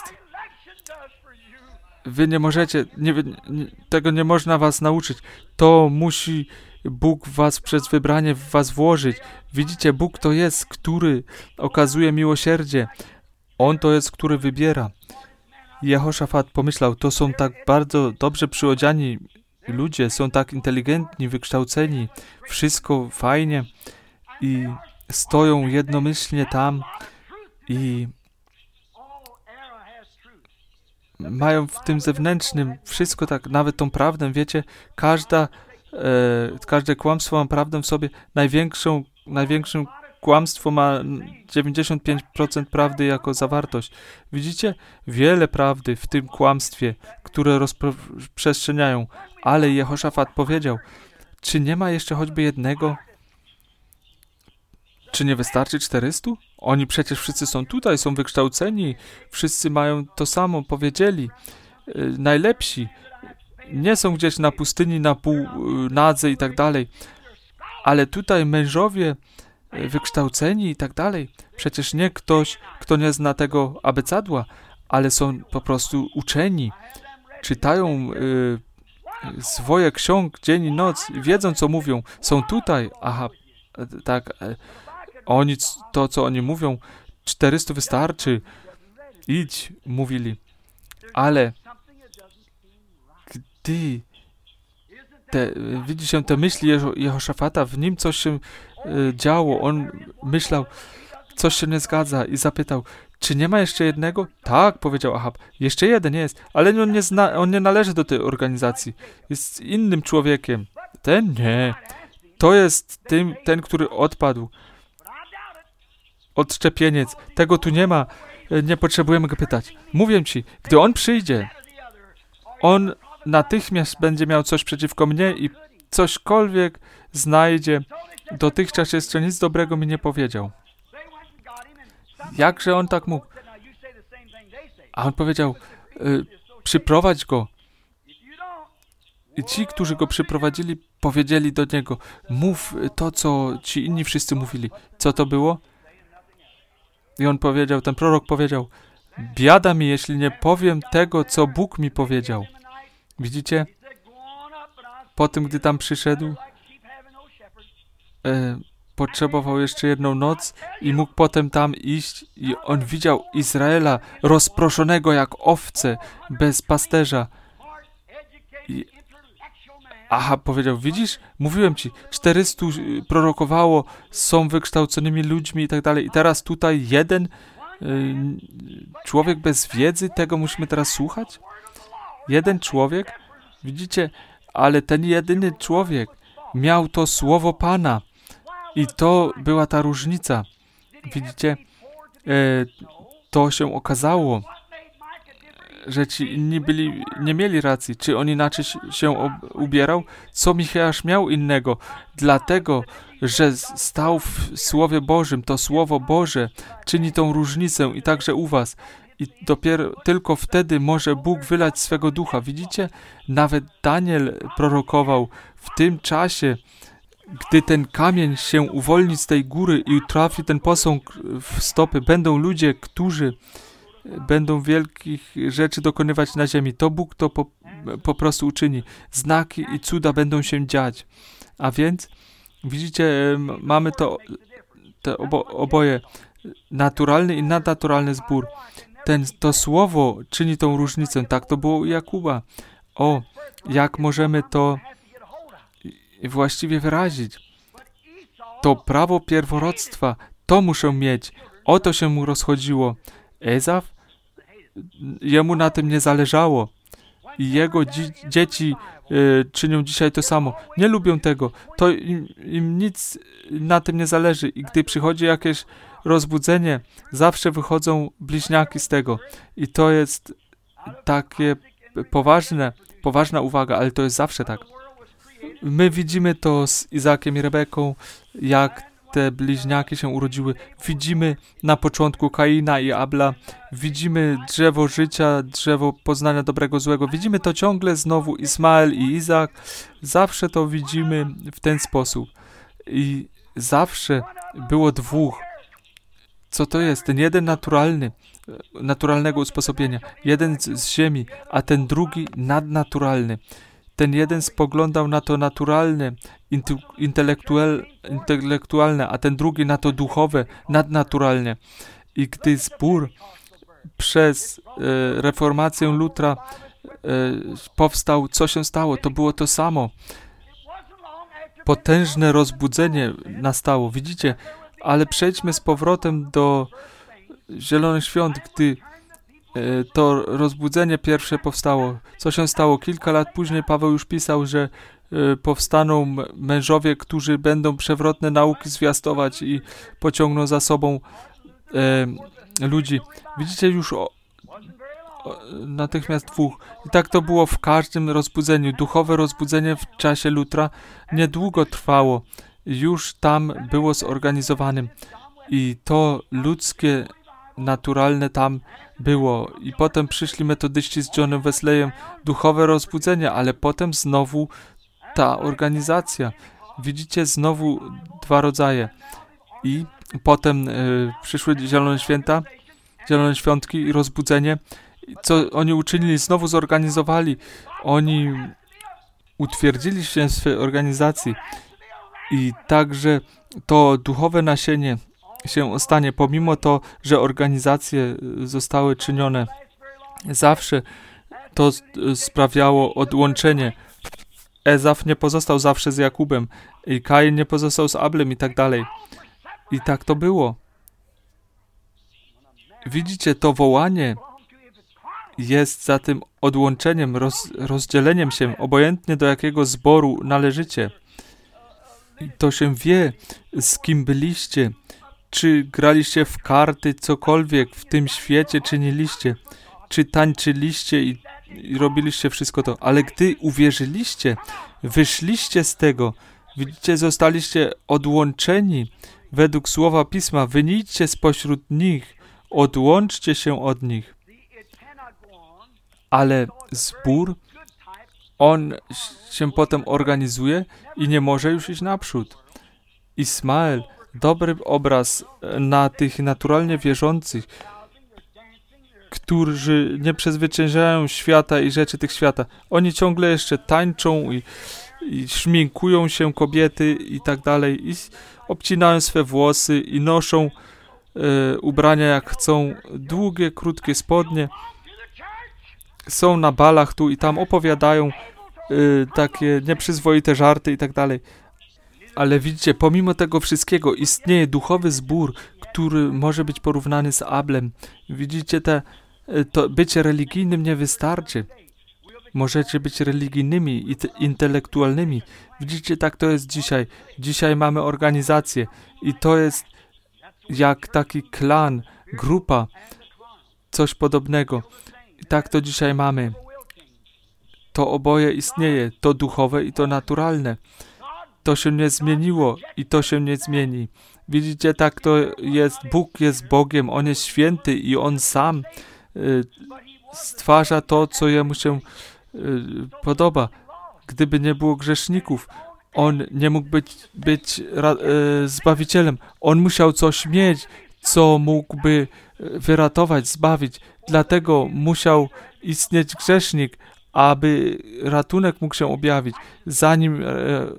Wy nie możecie, tego nie można was nauczyć. To musi Bóg was przez wybranie w was włożyć. Widzicie, Bóg to jest, który okazuje miłosierdzie. On to jest, który wybiera. Jehoszafat pomyślał, to są tak bardzo dobrze przyodziani ludzie, są tak inteligentni, wykształceni, wszystko fajnie i stoją jednomyślnie tam i mają w tym zewnętrznym wszystko tak, nawet tą prawdę, wiecie, każde kłamstwo ma prawdę w sobie, największą kłamstwo ma 95% prawdy jako zawartość. Widzicie? Wiele prawdy w tym kłamstwie, które rozprzestrzeniają, ale Jehoszafat powiedział, czy nie ma jeszcze choćby jednego? Czy nie wystarczy 400? Oni przecież wszyscy są tutaj, są wykształceni, wszyscy mają to samo, powiedzieli. Najlepsi. Nie są gdzieś na pustyni, na pół nadze i tak dalej. Ale tutaj mężowie wykształceni i tak dalej. Przecież nie ktoś, kto nie zna tego abecadła, ale są po prostu uczeni. Czytają swoje ksiąg dzień i noc, wiedzą, co mówią. Są tutaj. Aha, tak. Oni, to co oni mówią, 400 wystarczy. Idź, mówili. Ale gdy widzi się te myśli Jehoszafata, w nim coś się działo. On myślał, coś się nie zgadza i zapytał, czy nie ma jeszcze jednego? Tak, powiedział Ahab. Jeszcze jeden jest, ale on nie należy do tej organizacji. Jest innym człowiekiem. Ten nie. To jest ten, który odpadł. Odszczepieniec. Tego tu nie ma. Nie potrzebujemy go pytać. Mówię ci, gdy on przyjdzie, on natychmiast będzie miał coś przeciwko mnie i cośkolwiek znajdzie. Dotychczas jeszcze nic dobrego mi nie powiedział. Jakże on tak mógł? A on powiedział, przyprowadź go. I ci, którzy go przyprowadzili, powiedzieli do niego, mów to, co ci inni wszyscy mówili. Co to było? I on powiedział, ten prorok powiedział, biada mi, jeśli nie powiem tego, co Bóg mi powiedział. Widzicie? Po tym, gdy tam przyszedł, potrzebował jeszcze jedną noc i mógł potem tam iść i on widział Izraela rozproszonego jak owce, bez pasterza. Aha, powiedział, widzisz? Mówiłem ci, 400 prorokowało, są wykształconymi ludźmi i tak dalej. I teraz tutaj jeden człowiek bez wiedzy, tego musimy teraz słuchać? Jeden człowiek? Widzicie? Ale ten jedyny człowiek miał to słowo Pana. I to była ta różnica. Widzicie? To się okazało, że ci inni nie mieli racji. Czy on inaczej się ubierał? Co Micheasz miał innego? Dlatego, że stał w Słowie Bożym. To Słowo Boże czyni tą różnicę i także u was. I dopiero tylko wtedy może Bóg wylać swego ducha. Widzicie? Nawet Daniel prorokował w tym czasie, gdy ten kamień się uwolni z tej góry i trafi ten posąg w stopy, będą ludzie, którzy będą wielkich rzeczy dokonywać na ziemi. To Bóg to po prostu uczyni. Znaki i cuda będą się dziać. A więc, widzicie, mamy te oboje, naturalny i nadnaturalny zbór. To słowo czyni tą różnicę. Tak to było u Jakuba. Jak możemy to właściwie wyrazić? To prawo pierworodstwa, to muszę mieć. O to się mu rozchodziło. Ezaf, jemu na tym nie zależało. I jego dzieci czynią dzisiaj to samo. Nie lubią tego. To im nic na tym nie zależy. I gdy przychodzi jakieś rozbudzenie, zawsze wychodzą bliźniaki z tego. I to jest takie poważna uwaga, ale to jest zawsze tak. My widzimy to z Izakiem i Rebeką, jak te bliźniaki się urodziły. Widzimy na początku Kaina i Abla. Widzimy drzewo życia, drzewo poznania dobrego, złego. Widzimy to ciągle znowu Ismael i Izak. Zawsze to widzimy w ten sposób. I zawsze było dwóch. Co to jest? Ten jeden naturalnego usposobienia. Jeden z ziemi, a ten drugi nadnaturalny. Ten jeden spoglądał na to naturalne, intelektualne, a ten drugi na to duchowe, nadnaturalne. I gdy zbór przez reformację Lutra powstał, co się stało? To było to samo. Potężne rozbudzenie nastało, widzicie? Ale przejdźmy z powrotem do Zielonych Świąt, gdy to rozbudzenie pierwsze powstało. Co się stało? Kilka lat później Paweł już pisał, że powstaną mężowie, którzy będą przewrotne nauki zwiastować i pociągną za sobą ludzi. Widzicie już natychmiast dwóch. I tak to było w każdym rozbudzeniu. Duchowe rozbudzenie w czasie Lutra niedługo trwało. Już tam było zorganizowanym. I to ludzkie, naturalne tam było. I potem przyszli metodyści z Johnem Wesleyem, duchowe rozbudzenie, ale potem znowu ta organizacja. Widzicie, znowu dwa rodzaje. I potem przyszły Zielone Świątki i rozbudzenie. Co oni uczynili? Znowu zorganizowali. Oni utwierdzili się w swojej organizacji. I także to duchowe nasienie się stanie, pomimo to, że organizacje zostały czynione. Zawsze to sprawiało odłączenie. Ezaf nie pozostał zawsze z Jakubem i Kain nie pozostał z Ablem i tak dalej. I tak to było. Widzicie, to wołanie jest za tym odłączeniem, rozdzieleniem się, obojętnie do jakiego zboru należycie. I to się wie, z kim byliście, czy graliście w karty, cokolwiek w tym świecie czyniliście, czy tańczyliście i robiliście wszystko to. Ale gdy uwierzyliście, wyszliście z tego, widzicie, zostaliście odłączeni według słowa Pisma. Wyjdźcie spośród nich, odłączcie się od nich. Ale zbór, on się potem organizuje i nie może już iść naprzód. Ismael, dobry obraz na tych naturalnie wierzących, którzy nie przezwyciężają świata i rzeczy tych świata. Oni ciągle jeszcze tańczą i szminkują się kobiety i tak dalej, i obcinają swe włosy i noszą ubrania jak chcą, długie, krótkie spodnie. Są na balach tu i tam, opowiadają takie nieprzyzwoite żarty i tak dalej. Ale widzicie, pomimo tego wszystkiego istnieje duchowy zbór, który może być porównany z Ablem. Widzicie, to bycie religijnym nie wystarczy. Możecie być religijnymi i intelektualnymi. Widzicie, tak to jest dzisiaj. Dzisiaj mamy organizację i to jest jak taki klan, grupa, coś podobnego. I tak to dzisiaj mamy. To oboje istnieje, to duchowe i to naturalne. To się nie zmieniło i to się nie zmieni. Widzicie, tak to jest. Bóg jest Bogiem, On jest święty i On sam stwarza to, co Jemu się podoba. Gdyby nie było grzeszników, On nie mógł być Zbawicielem. On musiał coś mieć, co mógłby wyratować, zbawić. Dlatego musiał istnieć grzesznik, aby ratunek mógł się objawić. Zanim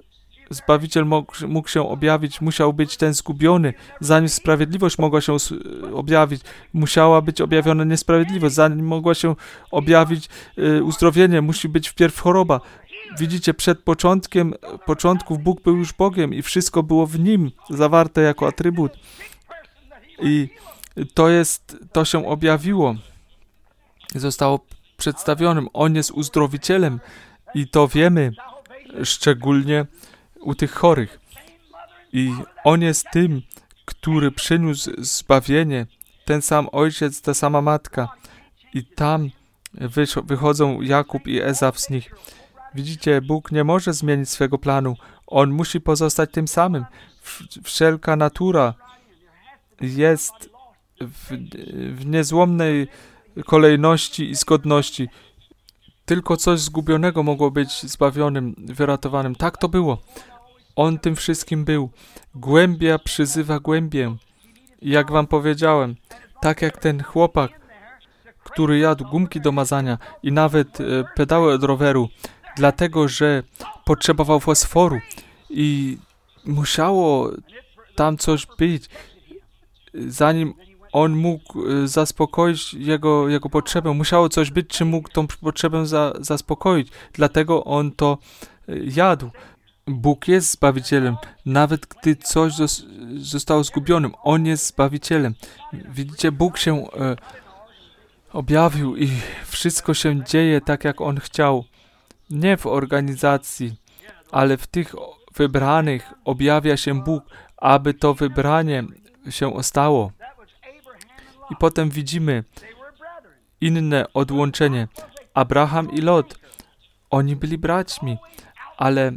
Zbawiciel mógł się objawić, musiał być ten zgubiony. Zanim sprawiedliwość mogła się objawić, musiała być objawiona niesprawiedliwość. Zanim mogła się objawić uzdrowienie, musi być wpierw choroba. Widzicie, przed początków Bóg był już Bogiem i wszystko było w Nim zawarte jako atrybut. I to się objawiło. Zostało przedstawionym. On jest uzdrowicielem i to wiemy, szczególnie u tych chorych. I On jest tym, który przyniósł zbawienie. Ten sam ojciec, ta sama matka. I tam wychodzą Jakub i Ezaw z nich. Widzicie, Bóg nie może zmienić swego planu. On musi pozostać tym samym. Wszelka natura jest w niezłomnej kolejności i zgodności. Tylko coś zgubionego mogło być zbawionym, wyratowanym. Tak to było. On tym wszystkim był. Głębia przyzywa głębię. I jak wam powiedziałem, tak jak ten chłopak, który jadł gumki do mazania i nawet pedały od roweru, dlatego, że potrzebował fosforu i musiało tam coś być, zanim on mógł zaspokoić jego potrzebę. Musiało coś być, czy mógł tą potrzebę zaspokoić. Dlatego on to jadł. Bóg jest Zbawicielem. Nawet gdy coś zostało zgubionym, On jest Zbawicielem. Widzicie, Bóg się objawił i wszystko się dzieje tak, jak On chciał. Nie w organizacji, ale w tych wybranych objawia się Bóg, aby to wybranie się ostało. I potem widzimy inne odłączenie. Abraham i Lot. Oni byli braćmi, ale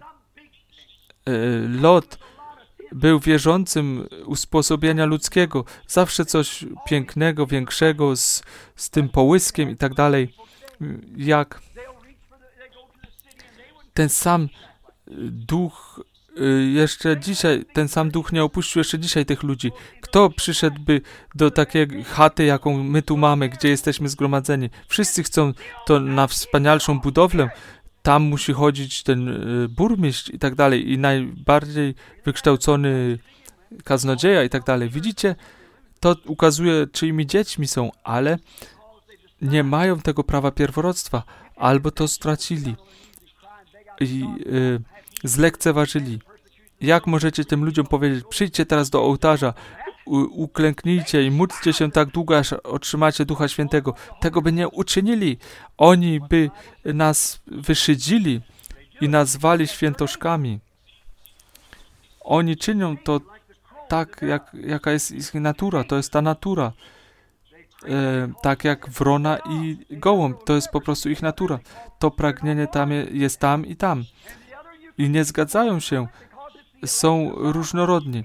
Lot był wierzącym usposobienia ludzkiego. Zawsze coś pięknego, większego, z tym połyskiem i tak dalej. Jak ten sam duch jeszcze dzisiaj, ten sam duch nie opuścił jeszcze dzisiaj tych ludzi. Kto przyszedłby do takiej chaty, jaką my tu mamy, gdzie jesteśmy zgromadzeni? Wszyscy chcą to na wspanialszą budowlę. Tam musi chodzić ten burmistrz i tak dalej i najbardziej wykształcony kaznodzieja i tak dalej. Widzicie? To ukazuje, czyimi dziećmi są, ale nie mają tego prawa pierworództwa. Albo to stracili i zlekceważyli. Jak możecie tym ludziom powiedzieć, przyjdźcie teraz do ołtarza, uklęknijcie i módlcie się tak długo, aż otrzymacie Ducha Świętego. Tego by nie uczynili. Oni by nas wyszydzili i nazwali świętoszkami. Oni czynią to tak, jaka jest ich natura. To jest ta natura. Tak jak wrona i gołąb. To jest po prostu ich natura. To pragnienie jest tam i tam. I nie zgadzają się. Są różnorodni.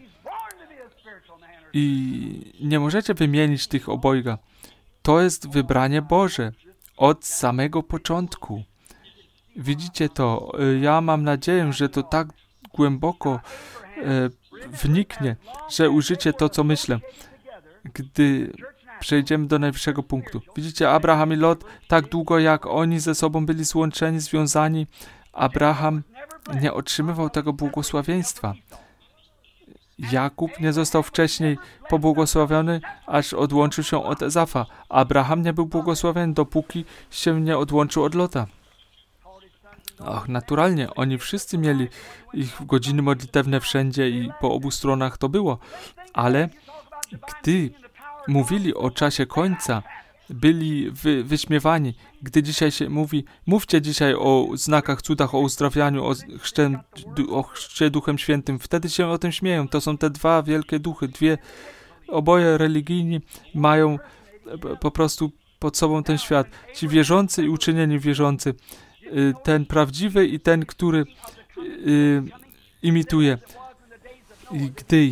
I nie możecie wymienić tych obojga. To jest wybranie Boże. Od samego początku. Widzicie to? Ja mam nadzieję, że to tak głęboko wniknie, że użycie to, co myślę, gdy przejdziemy do najwyższego punktu. Widzicie, Abraham i Lot, tak długo jak oni ze sobą byli złączeni, związani, Abraham nie otrzymywał tego błogosławieństwa. Jakub nie został wcześniej pobłogosławiony, aż odłączył się od Ezafa. Abraham nie był błogosławiony, dopóki się nie odłączył od Lota. Ach, naturalnie, oni wszyscy mieli ich godziny modlitewne wszędzie i po obu stronach to było. Ale gdy mówili o czasie końca, byli wyśmiewani. Gdy dzisiaj się mówi, mówcie dzisiaj o znakach, cudach, o uzdrawianiu, o chrzcie Duchem Świętym. Wtedy się o tym śmieją. To są te dwa wielkie duchy. Oboje religijni mają po prostu pod sobą ten świat. Ci wierzący i uczynieni wierzący. Ten prawdziwy i ten, który imituje. I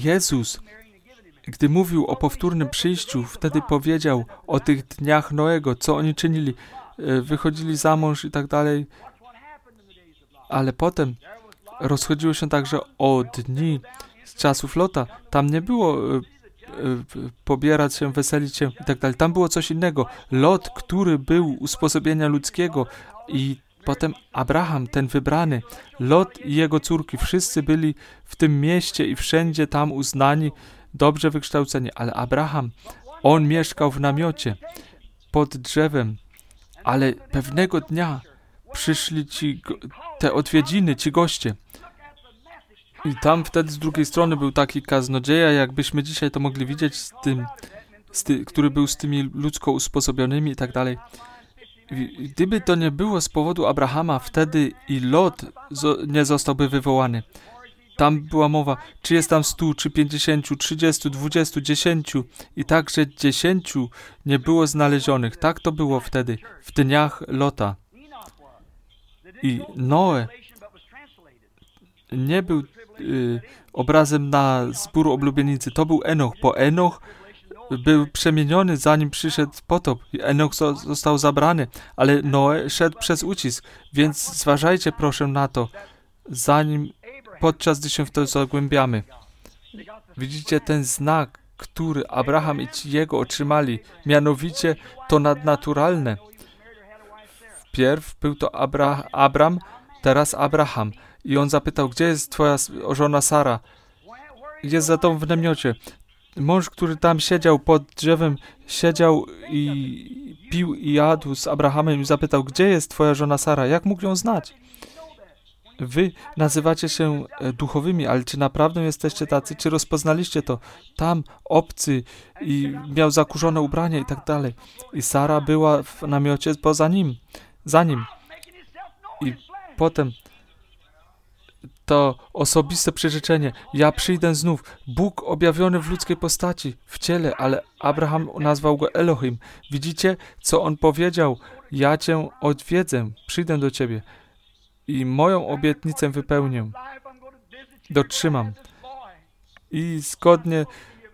gdy mówił o powtórnym przyjściu, wtedy powiedział o tych dniach Noego, co oni czynili. Wychodzili za mąż i tak dalej. Ale potem rozchodziło się także o dni z czasów Lota. Tam nie było pobierać się, weselić się i tak dalej. Tam było coś innego. Lot, który był usposobienia ludzkiego i Potem Abraham, ten wybrany, Lot i jego córki, wszyscy byli w tym mieście i wszędzie tam uznani, dobrze wykształceni. Ale Abraham, on mieszkał w namiocie, pod drzewem. Ale pewnego dnia przyszli te odwiedziny, ci goście. I tam wtedy z drugiej strony był taki kaznodzieja, jakbyśmy dzisiaj to mogli widzieć, który był z tymi ludzko usposobionymi i tak dalej. Gdyby to nie było z powodu Abrahama, wtedy i Lot nie zostałby wywołany. Tam była mowa, czy jest tam 100, czy 50, 30, 20, 10 i także 10 nie było znalezionych. Tak to było wtedy, w dniach Lota. I Noe nie był obrazem na zbór oblubienicy, to był Enoch, bo Enoch był przemieniony, zanim przyszedł potop. Enoch został zabrany, ale Noe szedł przez ucisk, więc zważajcie proszę na to, podczas gdy się w to zagłębiamy. Widzicie ten znak, który Abraham i ci jego otrzymali, mianowicie to nadnaturalne. Wpierw był to Abram, teraz Abraham. I on zapytał, gdzie jest twoja żona Sara? Jest za tą w namiocie. Mąż, który tam siedział pod drzewem, siedział i pił i jadł z Abrahamem i zapytał, gdzie jest twoja żona Sara? Jak mógł ją znać? Wy nazywacie się duchowymi, ale czy naprawdę jesteście tacy? Czy rozpoznaliście to? Tam obcy i miał zakurzone ubranie i tak dalej. I Sara była w namiocie za nim. I potem to osobiste przyrzeczenie. Ja przyjdę znów. Bóg objawiony w ludzkiej postaci, w ciele, ale Abraham nazwał go Elohim. Widzicie, co on powiedział? Ja cię odwiedzę, przyjdę do ciebie i moją obietnicę wypełnię. Dotrzymam. I zgodnie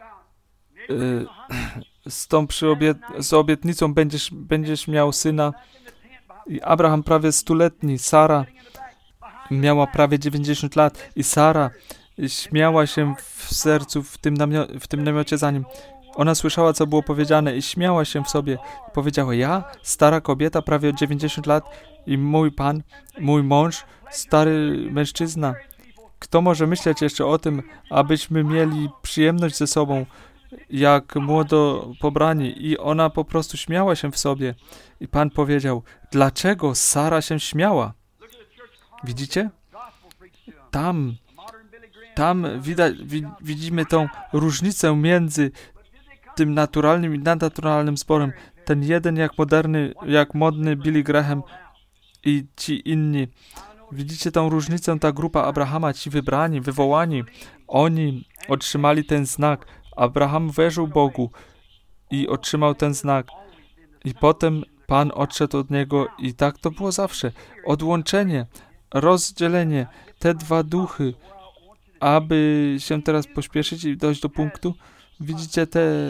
z obietnicą będziesz miał syna. I Abraham prawie 100-letni, Sara miała prawie 90 lat i Sara śmiała się w sercu w tym namiocie za nim. Ona słyszała, co było powiedziane i śmiała się w sobie. Powiedziała, ja, stara kobieta, prawie 90 lat i mój pan, mój mąż, stary mężczyzna. Kto może myśleć jeszcze o tym, abyśmy mieli przyjemność ze sobą, jak młodo pobrani? I ona po prostu śmiała się w sobie. I Pan powiedział, dlaczego Sara się śmiała? Widzicie? Tam widzimy tą różnicę między tym naturalnym i nadnaturalnym zborem. Ten jeden jak modny Billy Graham i ci inni. Widzicie tą różnicę, ta grupa Abrahama, ci wybrani, wywołani. Oni otrzymali ten znak. Abraham wierzył Bogu i otrzymał ten znak. I potem Pan odszedł od niego i tak to było zawsze. Odłączenie, rozdzielenie, te dwa duchy, aby się teraz pośpieszyć i dojść do punktu. Widzicie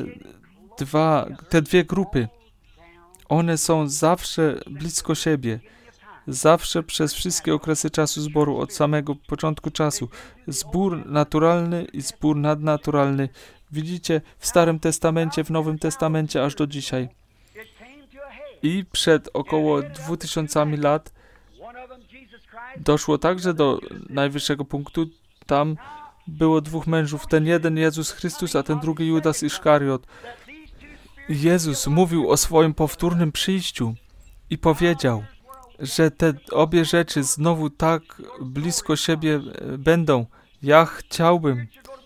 te dwie grupy. One są zawsze blisko siebie. Zawsze przez wszystkie okresy czasu zboru, od samego początku czasu. Zbór naturalny i zbór nadnaturalny. Widzicie w Starym Testamencie, w Nowym Testamencie, aż do dzisiaj. I przed około 2000 lat doszło także do najwyższego punktu. Tam było dwóch mężów. Ten jeden Jezus Chrystus, a ten drugi Judas Iskariot. Jezus mówił o swoim powtórnym przyjściu i powiedział, że te obie rzeczy znowu tak blisko siebie będą. Ja chciałbym,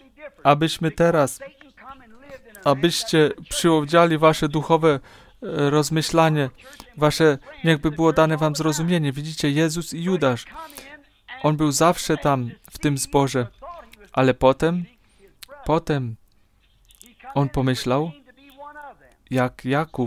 abyście przyodziali wasze duchowe rozmyślanie, niechby było dane wam zrozumienie. Widzicie, Jezus i Judasz. On był zawsze tam, w tym zborze. Ale potem on pomyślał, jak Jakub.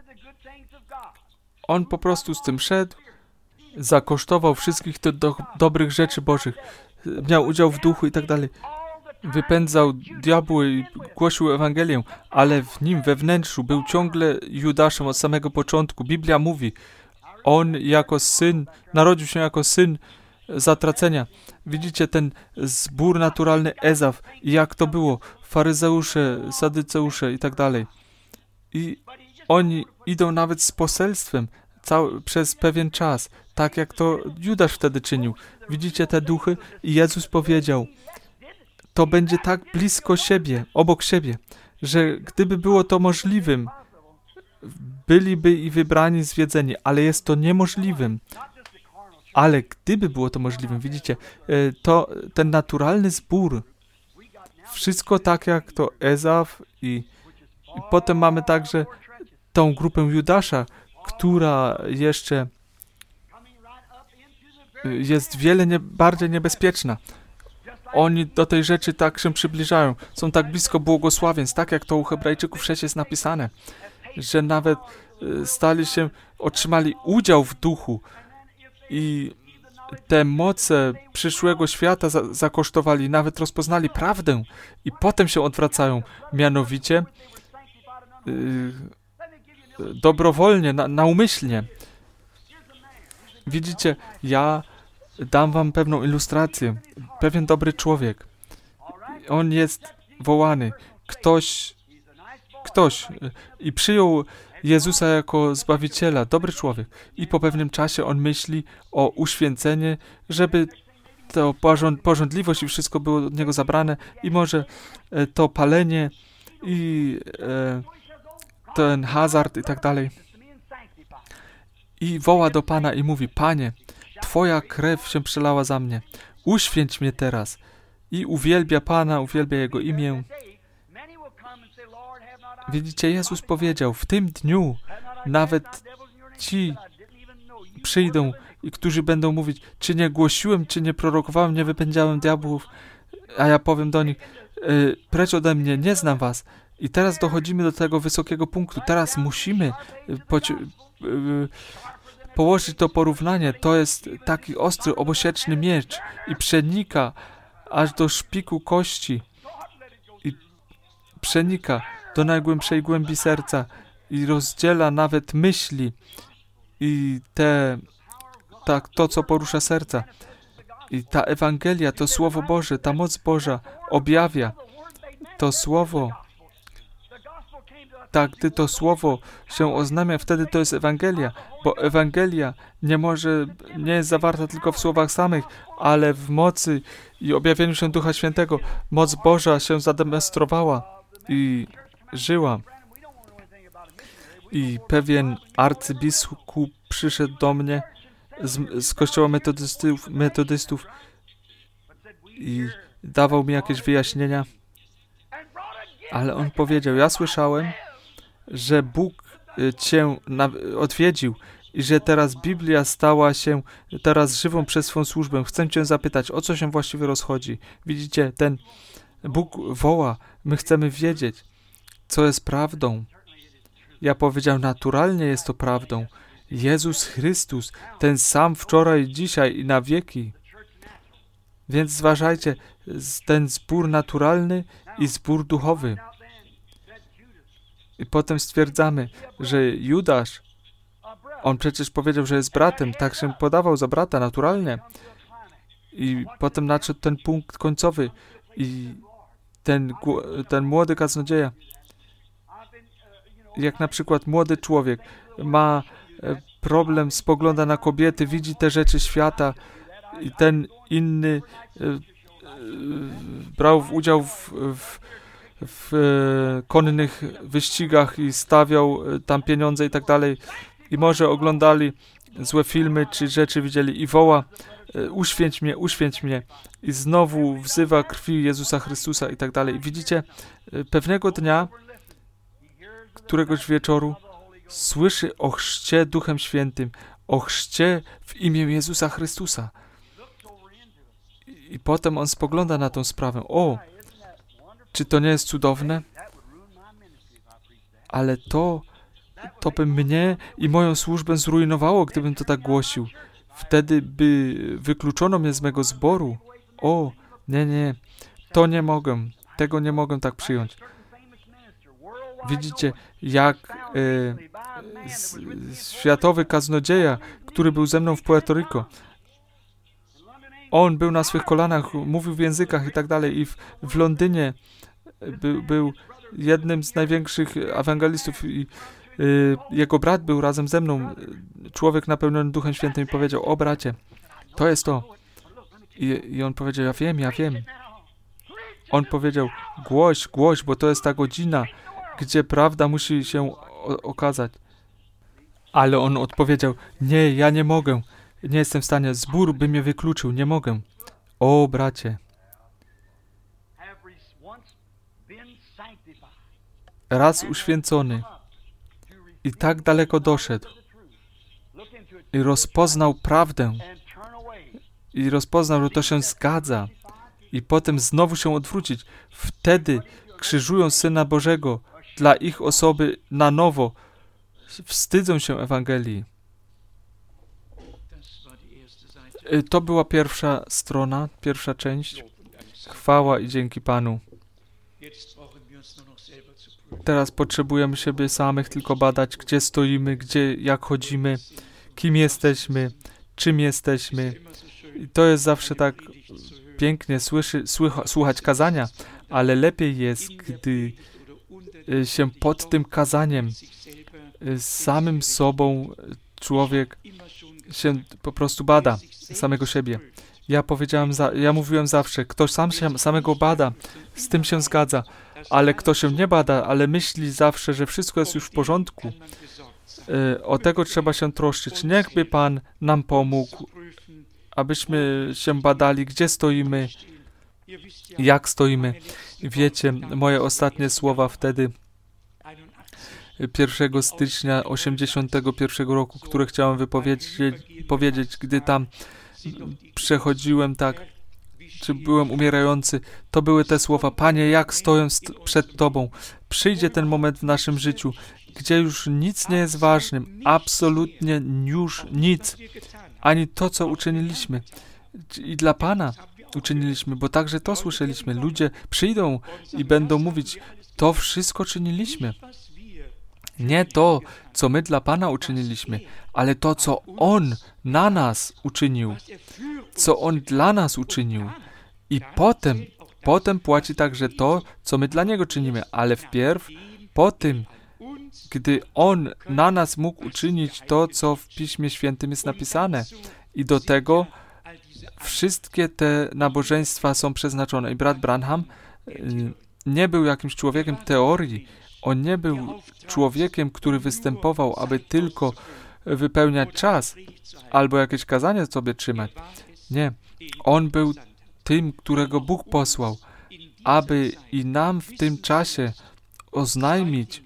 On po prostu z tym szedł, zakosztował wszystkich tych dobrych rzeczy Bożych, miał udział w duchu i tak dalej. Wypędzał diabły i głosił Ewangelię, ale w nim, we wnętrzu, był ciągle Judaszem od samego początku. Biblia mówi, on narodził się jako syn zatracenia. Widzicie ten zbór naturalny Ezaf i jak to było, faryzeusze, sadyceusze i tak dalej. I oni idą nawet z poselstwem. przez pewien czas, tak jak to Judasz wtedy czynił. Widzicie te duchy? I Jezus powiedział, to będzie tak blisko siebie, obok siebie, że gdyby było to możliwym, byliby i wybrani, zwiedzeni, ale jest to niemożliwym. Ale gdyby było to możliwym, widzicie, to ten naturalny zbór, wszystko tak jak to Ezaf i potem mamy także tą grupę Judasza, która jeszcze jest bardziej niebezpieczna. Oni do tej rzeczy tak się przybliżają, są tak blisko błogosławieństw, tak jak to u Hebrajczyków 6 jest napisane, że nawet otrzymali udział w duchu i te moce przyszłego świata zakosztowali, nawet rozpoznali prawdę i potem się odwracają, mianowicie dobrowolnie, naumyślnie. Widzicie, ja dam wam pewną ilustrację. Pewien dobry człowiek. On jest wołany. Ktoś i przyjął Jezusa jako Zbawiciela. Dobry człowiek. I po pewnym czasie on myśli o uświęcenie, żeby to pożądliwość i wszystko było od niego zabrane i może to palenie i ten hazard i tak dalej. I woła do Pana i mówi, Panie, Twoja krew się przelała za mnie. Uświęć mnie teraz. I uwielbia Pana, uwielbia Jego imię. Widzicie, Jezus powiedział, w tym dniu nawet ci przyjdą, i którzy będą mówić, czy nie głosiłem, czy nie prorokowałem, nie wypędzałem diabłów, a ja powiem do nich, precz ode mnie, nie znam was. I teraz dochodzimy do tego wysokiego punktu. Teraz musimy położyć to porównanie. To jest taki ostry, obosieczny miecz i przenika aż do szpiku kości i przenika do najgłębszej głębi serca i rozdziela nawet myśli i to, co porusza serca. I ta Ewangelia, to Słowo Boże, ta moc Boża objawia to Słowo. Tak, gdy to Słowo się oznamia, wtedy to jest Ewangelia, bo Ewangelia nie jest zawarta tylko w słowach samych, ale w mocy i objawieniu się Ducha Świętego. Moc Boża się zademonstrowała i żyła. I pewien arcybiskup przyszedł do mnie z kościoła metodystów i dawał mi jakieś wyjaśnienia, ale on powiedział, ja słyszałem, że Bóg Cię odwiedził i że teraz Biblia stała się teraz żywą przez swą służbę. Chcę Cię zapytać, o co się właściwie rozchodzi. Widzicie, ten Bóg woła, my chcemy wiedzieć, co jest prawdą. Ja powiedział, naturalnie jest to prawdą. Jezus Chrystus, ten sam wczoraj, dzisiaj i na wieki. Więc zważajcie, ten zbór naturalny i zbór duchowy. I potem stwierdzamy, że Judasz, on przecież powiedział, że jest bratem, tak się podawał za brata naturalnie. I potem nadszedł ten punkt końcowy i ten młody kaznodzieja, jak na przykład młody człowiek ma problem, spogląda na kobiety, widzi te rzeczy świata i ten inny brał udział w konnych wyścigach i stawiał tam pieniądze i tak dalej i może oglądali złe filmy czy rzeczy widzieli i woła, uświęć mnie i znowu wzywa krwi Jezusa Chrystusa i tak dalej. I widzicie, pewnego dnia, któregoś wieczoru słyszy o chrzcie Duchem Świętym, o chrzcie w imię Jezusa Chrystusa. I potem on spogląda na tą sprawę. O, czy to nie jest cudowne? Ale to by mnie i moją służbę zrujnowało, gdybym to tak głosił. Wtedy by wykluczono mnie z mego zboru. O, nie, to nie mogę. Tego nie mogę tak przyjąć. Widzicie, jak światowy kaznodzieja, który był ze mną w Puerto Rico, on był na swych kolanach, mówił w językach i tak dalej i w Londynie był jednym z największych ewangelistów i jego brat był razem ze mną, człowiek napełniony Duchem Świętym i powiedział, o bracie, to jest to. I on powiedział, ja wiem. On powiedział, głoś, bo to jest ta godzina, gdzie prawda musi się okazać. Ale on odpowiedział, nie, ja nie mogę, nie jestem w stanie, zbór by mnie wykluczył, nie mogę. O bracie, raz uświęcony i tak daleko doszedł i rozpoznał prawdę i rozpoznał, że to się zgadza i potem znowu się odwrócić, wtedy krzyżują Syna Bożego dla ich osoby na nowo, wstydzą się Ewangelii. To była pierwsza strona, pierwsza część. Chwała i dzięki Panu. Teraz potrzebujemy siebie samych tylko badać, gdzie stoimy, jak chodzimy, kim jesteśmy, czym jesteśmy. I to jest zawsze tak pięknie słuchać kazania, ale lepiej jest, gdy się pod tym kazaniem samym sobą człowiek się po prostu bada samego siebie. Ja mówiłem zawsze, ktoś sam się samego bada, z tym się zgadza, ale kto się nie bada, ale myśli zawsze, że wszystko jest już w porządku, o tego trzeba się troszczyć. Niechby Pan nam pomógł, abyśmy się badali, gdzie stoimy, jak stoimy. Wiecie, moje ostatnie słowa wtedy, 1 stycznia 1981 roku, które chciałem powiedzieć, gdy tam przechodziłem czy byłem umierający, to były te słowa, Panie, jak stoję przed Tobą. Przyjdzie ten moment w naszym życiu, gdzie już nic nie jest ważnym, absolutnie już nic, ani to, co uczyniliśmy. I dla Pana uczyniliśmy, bo także to słyszeliśmy. Ludzie przyjdą i będą mówić, to wszystko czyniliśmy. Nie to, co my dla Pana uczyniliśmy, ale to, co On na nas uczynił, co On dla nas uczynił. I potem płaci także to, co my dla Niego czynimy, ale wpierw po tym, gdy On na nas mógł uczynić to, co w Piśmie Świętym jest napisane. I do tego wszystkie te nabożeństwa są przeznaczone. I brat Branham nie był jakimś człowiekiem teorii. On nie był człowiekiem, który występował, aby tylko wypełniać czas albo jakieś kazanie sobie trzymać. Nie. On był tym, którego Bóg posłał, aby i nam w tym czasie oznajmić.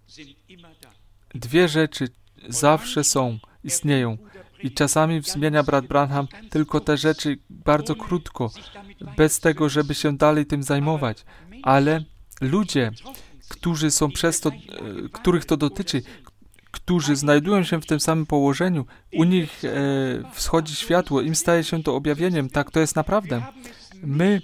Dwie rzeczy zawsze istnieją. I czasami zmienia brat Branham tylko te rzeczy bardzo krótko, bez tego, żeby się dalej tym zajmować. Ale ludzie, którzy są których to dotyczy, którzy znajdują się w tym samym położeniu, u nich wschodzi światło, im staje się to objawieniem. Tak to jest naprawdę. My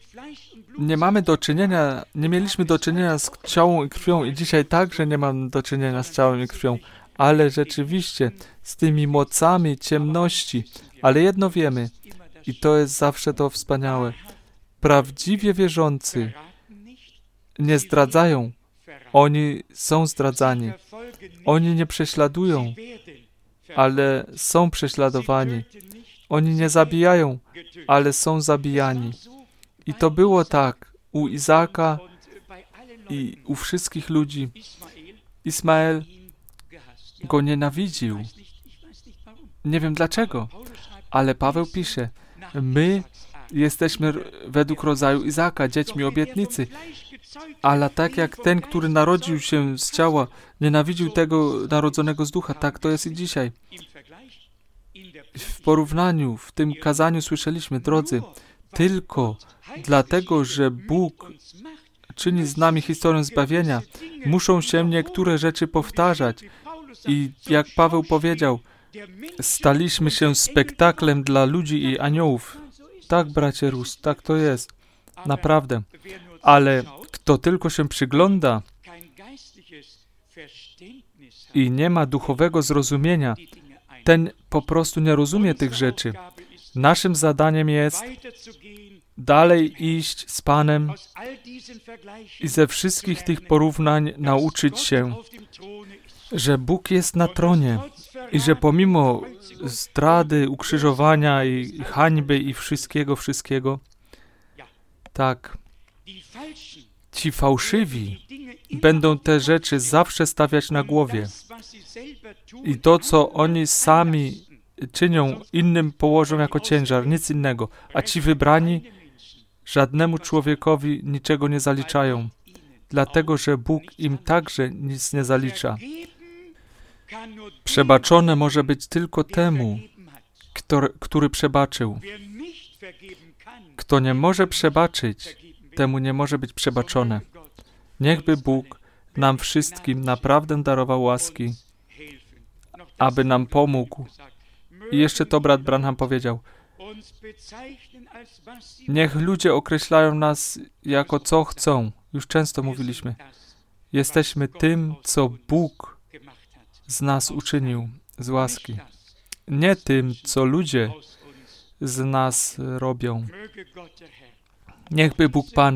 nie mieliśmy do czynienia z ciałem i krwią i dzisiaj także nie mam do czynienia z ciałem i krwią, ale rzeczywiście z tymi mocami ciemności. Ale jedno wiemy i to jest zawsze to wspaniałe. Prawdziwie wierzący nie zdradzają. Oni są zdradzani. Oni nie prześladują, ale są prześladowani. Oni nie zabijają, ale są zabijani. I to było tak u Izaaka i u wszystkich ludzi. Ismael go nienawidził. Nie wiem dlaczego, ale Paweł pisze, my jesteśmy według rodzaju Izaaka, dziećmi obietnicy. Ale tak jak ten, który narodził się z ciała, nienawidził tego narodzonego z ducha, tak to jest i dzisiaj. W porównaniu, w tym kazaniu słyszeliśmy, drodzy, tylko dlatego, że Bóg czyni z nami historię zbawienia, muszą się niektóre rzeczy powtarzać. I jak Paweł powiedział, staliśmy się spektaklem dla ludzi i aniołów. Tak, bracie Rus, tak to jest. Naprawdę. Ale kto tylko się przygląda i nie ma duchowego zrozumienia, ten po prostu nie rozumie tych rzeczy. Naszym zadaniem jest dalej iść z Panem i ze wszystkich tych porównań nauczyć się. że Bóg jest na tronie i że pomimo zdrady, ukrzyżowania i hańby i wszystkiego, tak, ci fałszywi będą te rzeczy zawsze stawiać na głowie. I to, co oni sami czynią, innym położą jako ciężar, nic innego. A ci wybrani żadnemu człowiekowi niczego nie zaliczają, dlatego że Bóg im także nic nie zalicza. Przebaczone może być tylko temu, który przebaczył. Kto nie może przebaczyć, temu nie może być przebaczone. Niechby Bóg nam wszystkim naprawdę darował łaski, aby nam pomógł. I jeszcze to brat Branham powiedział, niech ludzie określają nas jako co chcą. Już często mówiliśmy. Jesteśmy tym, co Bóg z nas uczynił, z łaski. Nie tym, co ludzie z nas robią. Niechby Bóg Pan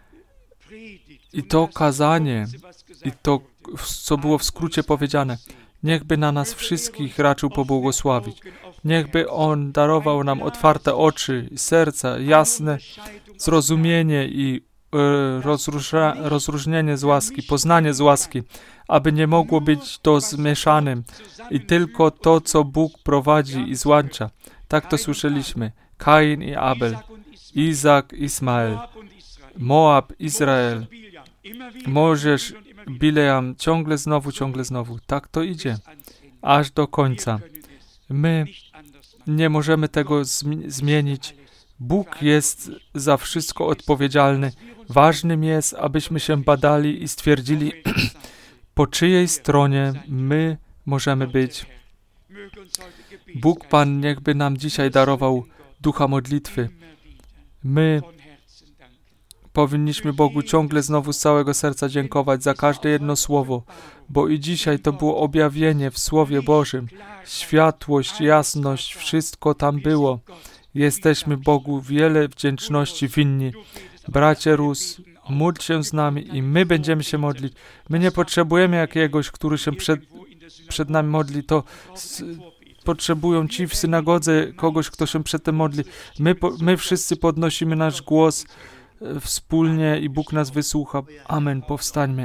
i to kazanie, i to, co było w skrócie powiedziane, niechby na nas wszystkich raczył pobłogosławić. Niechby On darował nam otwarte oczy, serca, jasne zrozumienie i rozróżnienie z łaski, poznanie z łaski, aby nie mogło być to zmieszanym i tylko to, co Bóg prowadzi i złącza. Tak to słyszeliśmy. Kain i Abel, Izak, Ismael, Moab, Izrael, Mojżesz, Bileam, ciągle znowu. Tak to idzie, aż do końca. My nie możemy tego zmienić. Bóg jest za wszystko odpowiedzialny. Ważnym jest, abyśmy się badali i stwierdzili, po czyjej stronie my możemy być. Bóg Pan niechby nam dzisiaj darował ducha modlitwy. My powinniśmy Bogu ciągle znowu z całego serca dziękować za każde jedno słowo, bo i dzisiaj to było objawienie w Słowie Bożym. Światłość, jasność, wszystko tam było. Jesteśmy Bogu wiele wdzięczności winni. Bracie Rus, módl się z nami i my będziemy się modlić. My nie potrzebujemy jakiegoś, który się przed nami modli. To potrzebują ci w synagodze kogoś, kto się przedtem modli. My wszyscy podnosimy nasz głos wspólnie i Bóg nas wysłucha. Amen. Powstańmy.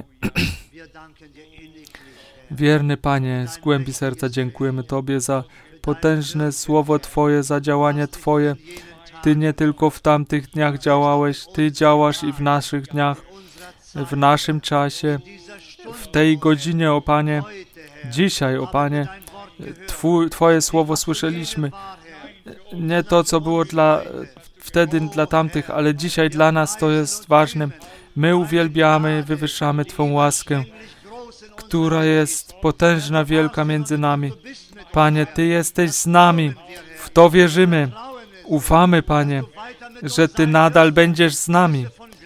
Wierny Panie, z głębi serca dziękujemy Tobie za potężne słowo Twoje, za działanie Twoje. Ty nie tylko w tamtych dniach działałeś, Ty działasz i w naszych dniach, w naszym czasie, w tej godzinie, o Panie. Dzisiaj, o Panie, Twoje słowo słyszeliśmy. Nie to, co było wtedy dla tamtych, ale dzisiaj dla nas to jest ważne. My uwielbiamy, wywyższamy Twą łaskę, która jest potężna, wielka między nami. Panie, Ty jesteś z nami. W to wierzymy. Ufamy, Panie, że Ty nadal będziesz z nami,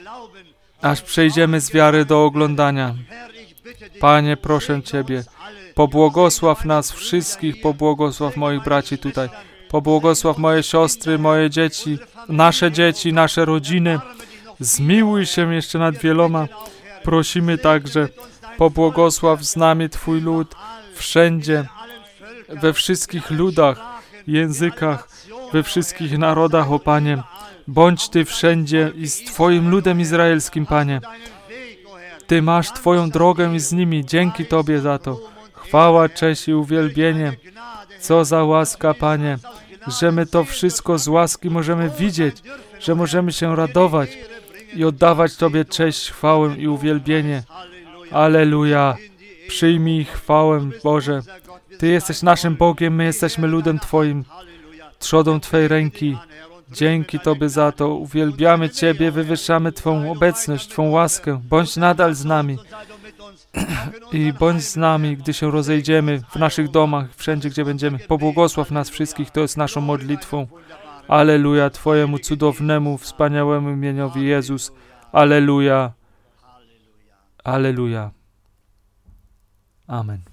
aż przejdziemy z wiary do oglądania. Panie, proszę Ciebie, pobłogosław nas wszystkich, pobłogosław moich braci tutaj, pobłogosław moje siostry, moje dzieci, nasze rodziny. Zmiłuj się jeszcze nad wieloma. Prosimy także, pobłogosław z nami Twój lud wszędzie, we wszystkich ludach, językach, we wszystkich narodach, o Panie. Bądź Ty wszędzie i z Twoim ludem izraelskim, Panie. Ty masz Twoją drogę i z nimi. Dzięki Tobie za to. Chwała, cześć i uwielbienie. Co za łaska, Panie, że my to wszystko z łaski możemy widzieć, że możemy się radować i oddawać Tobie cześć, chwałę i uwielbienie. Alleluja. Przyjmij chwałę, Boże. Ty jesteś naszym Bogiem, my jesteśmy ludem Twoim, trzodą Twej ręki. Dzięki Tobie za to. Uwielbiamy Ciebie, wywyższamy Twą obecność, Twą łaskę. Bądź nadal z nami. I bądź z nami, gdy się rozejdziemy w naszych domach, wszędzie, gdzie będziemy. Pobłogosław nas wszystkich, to jest naszą modlitwą. Alleluja, Twojemu cudownemu, wspaniałemu imieniowi Jezus. Alleluja. Alleluja. Amen.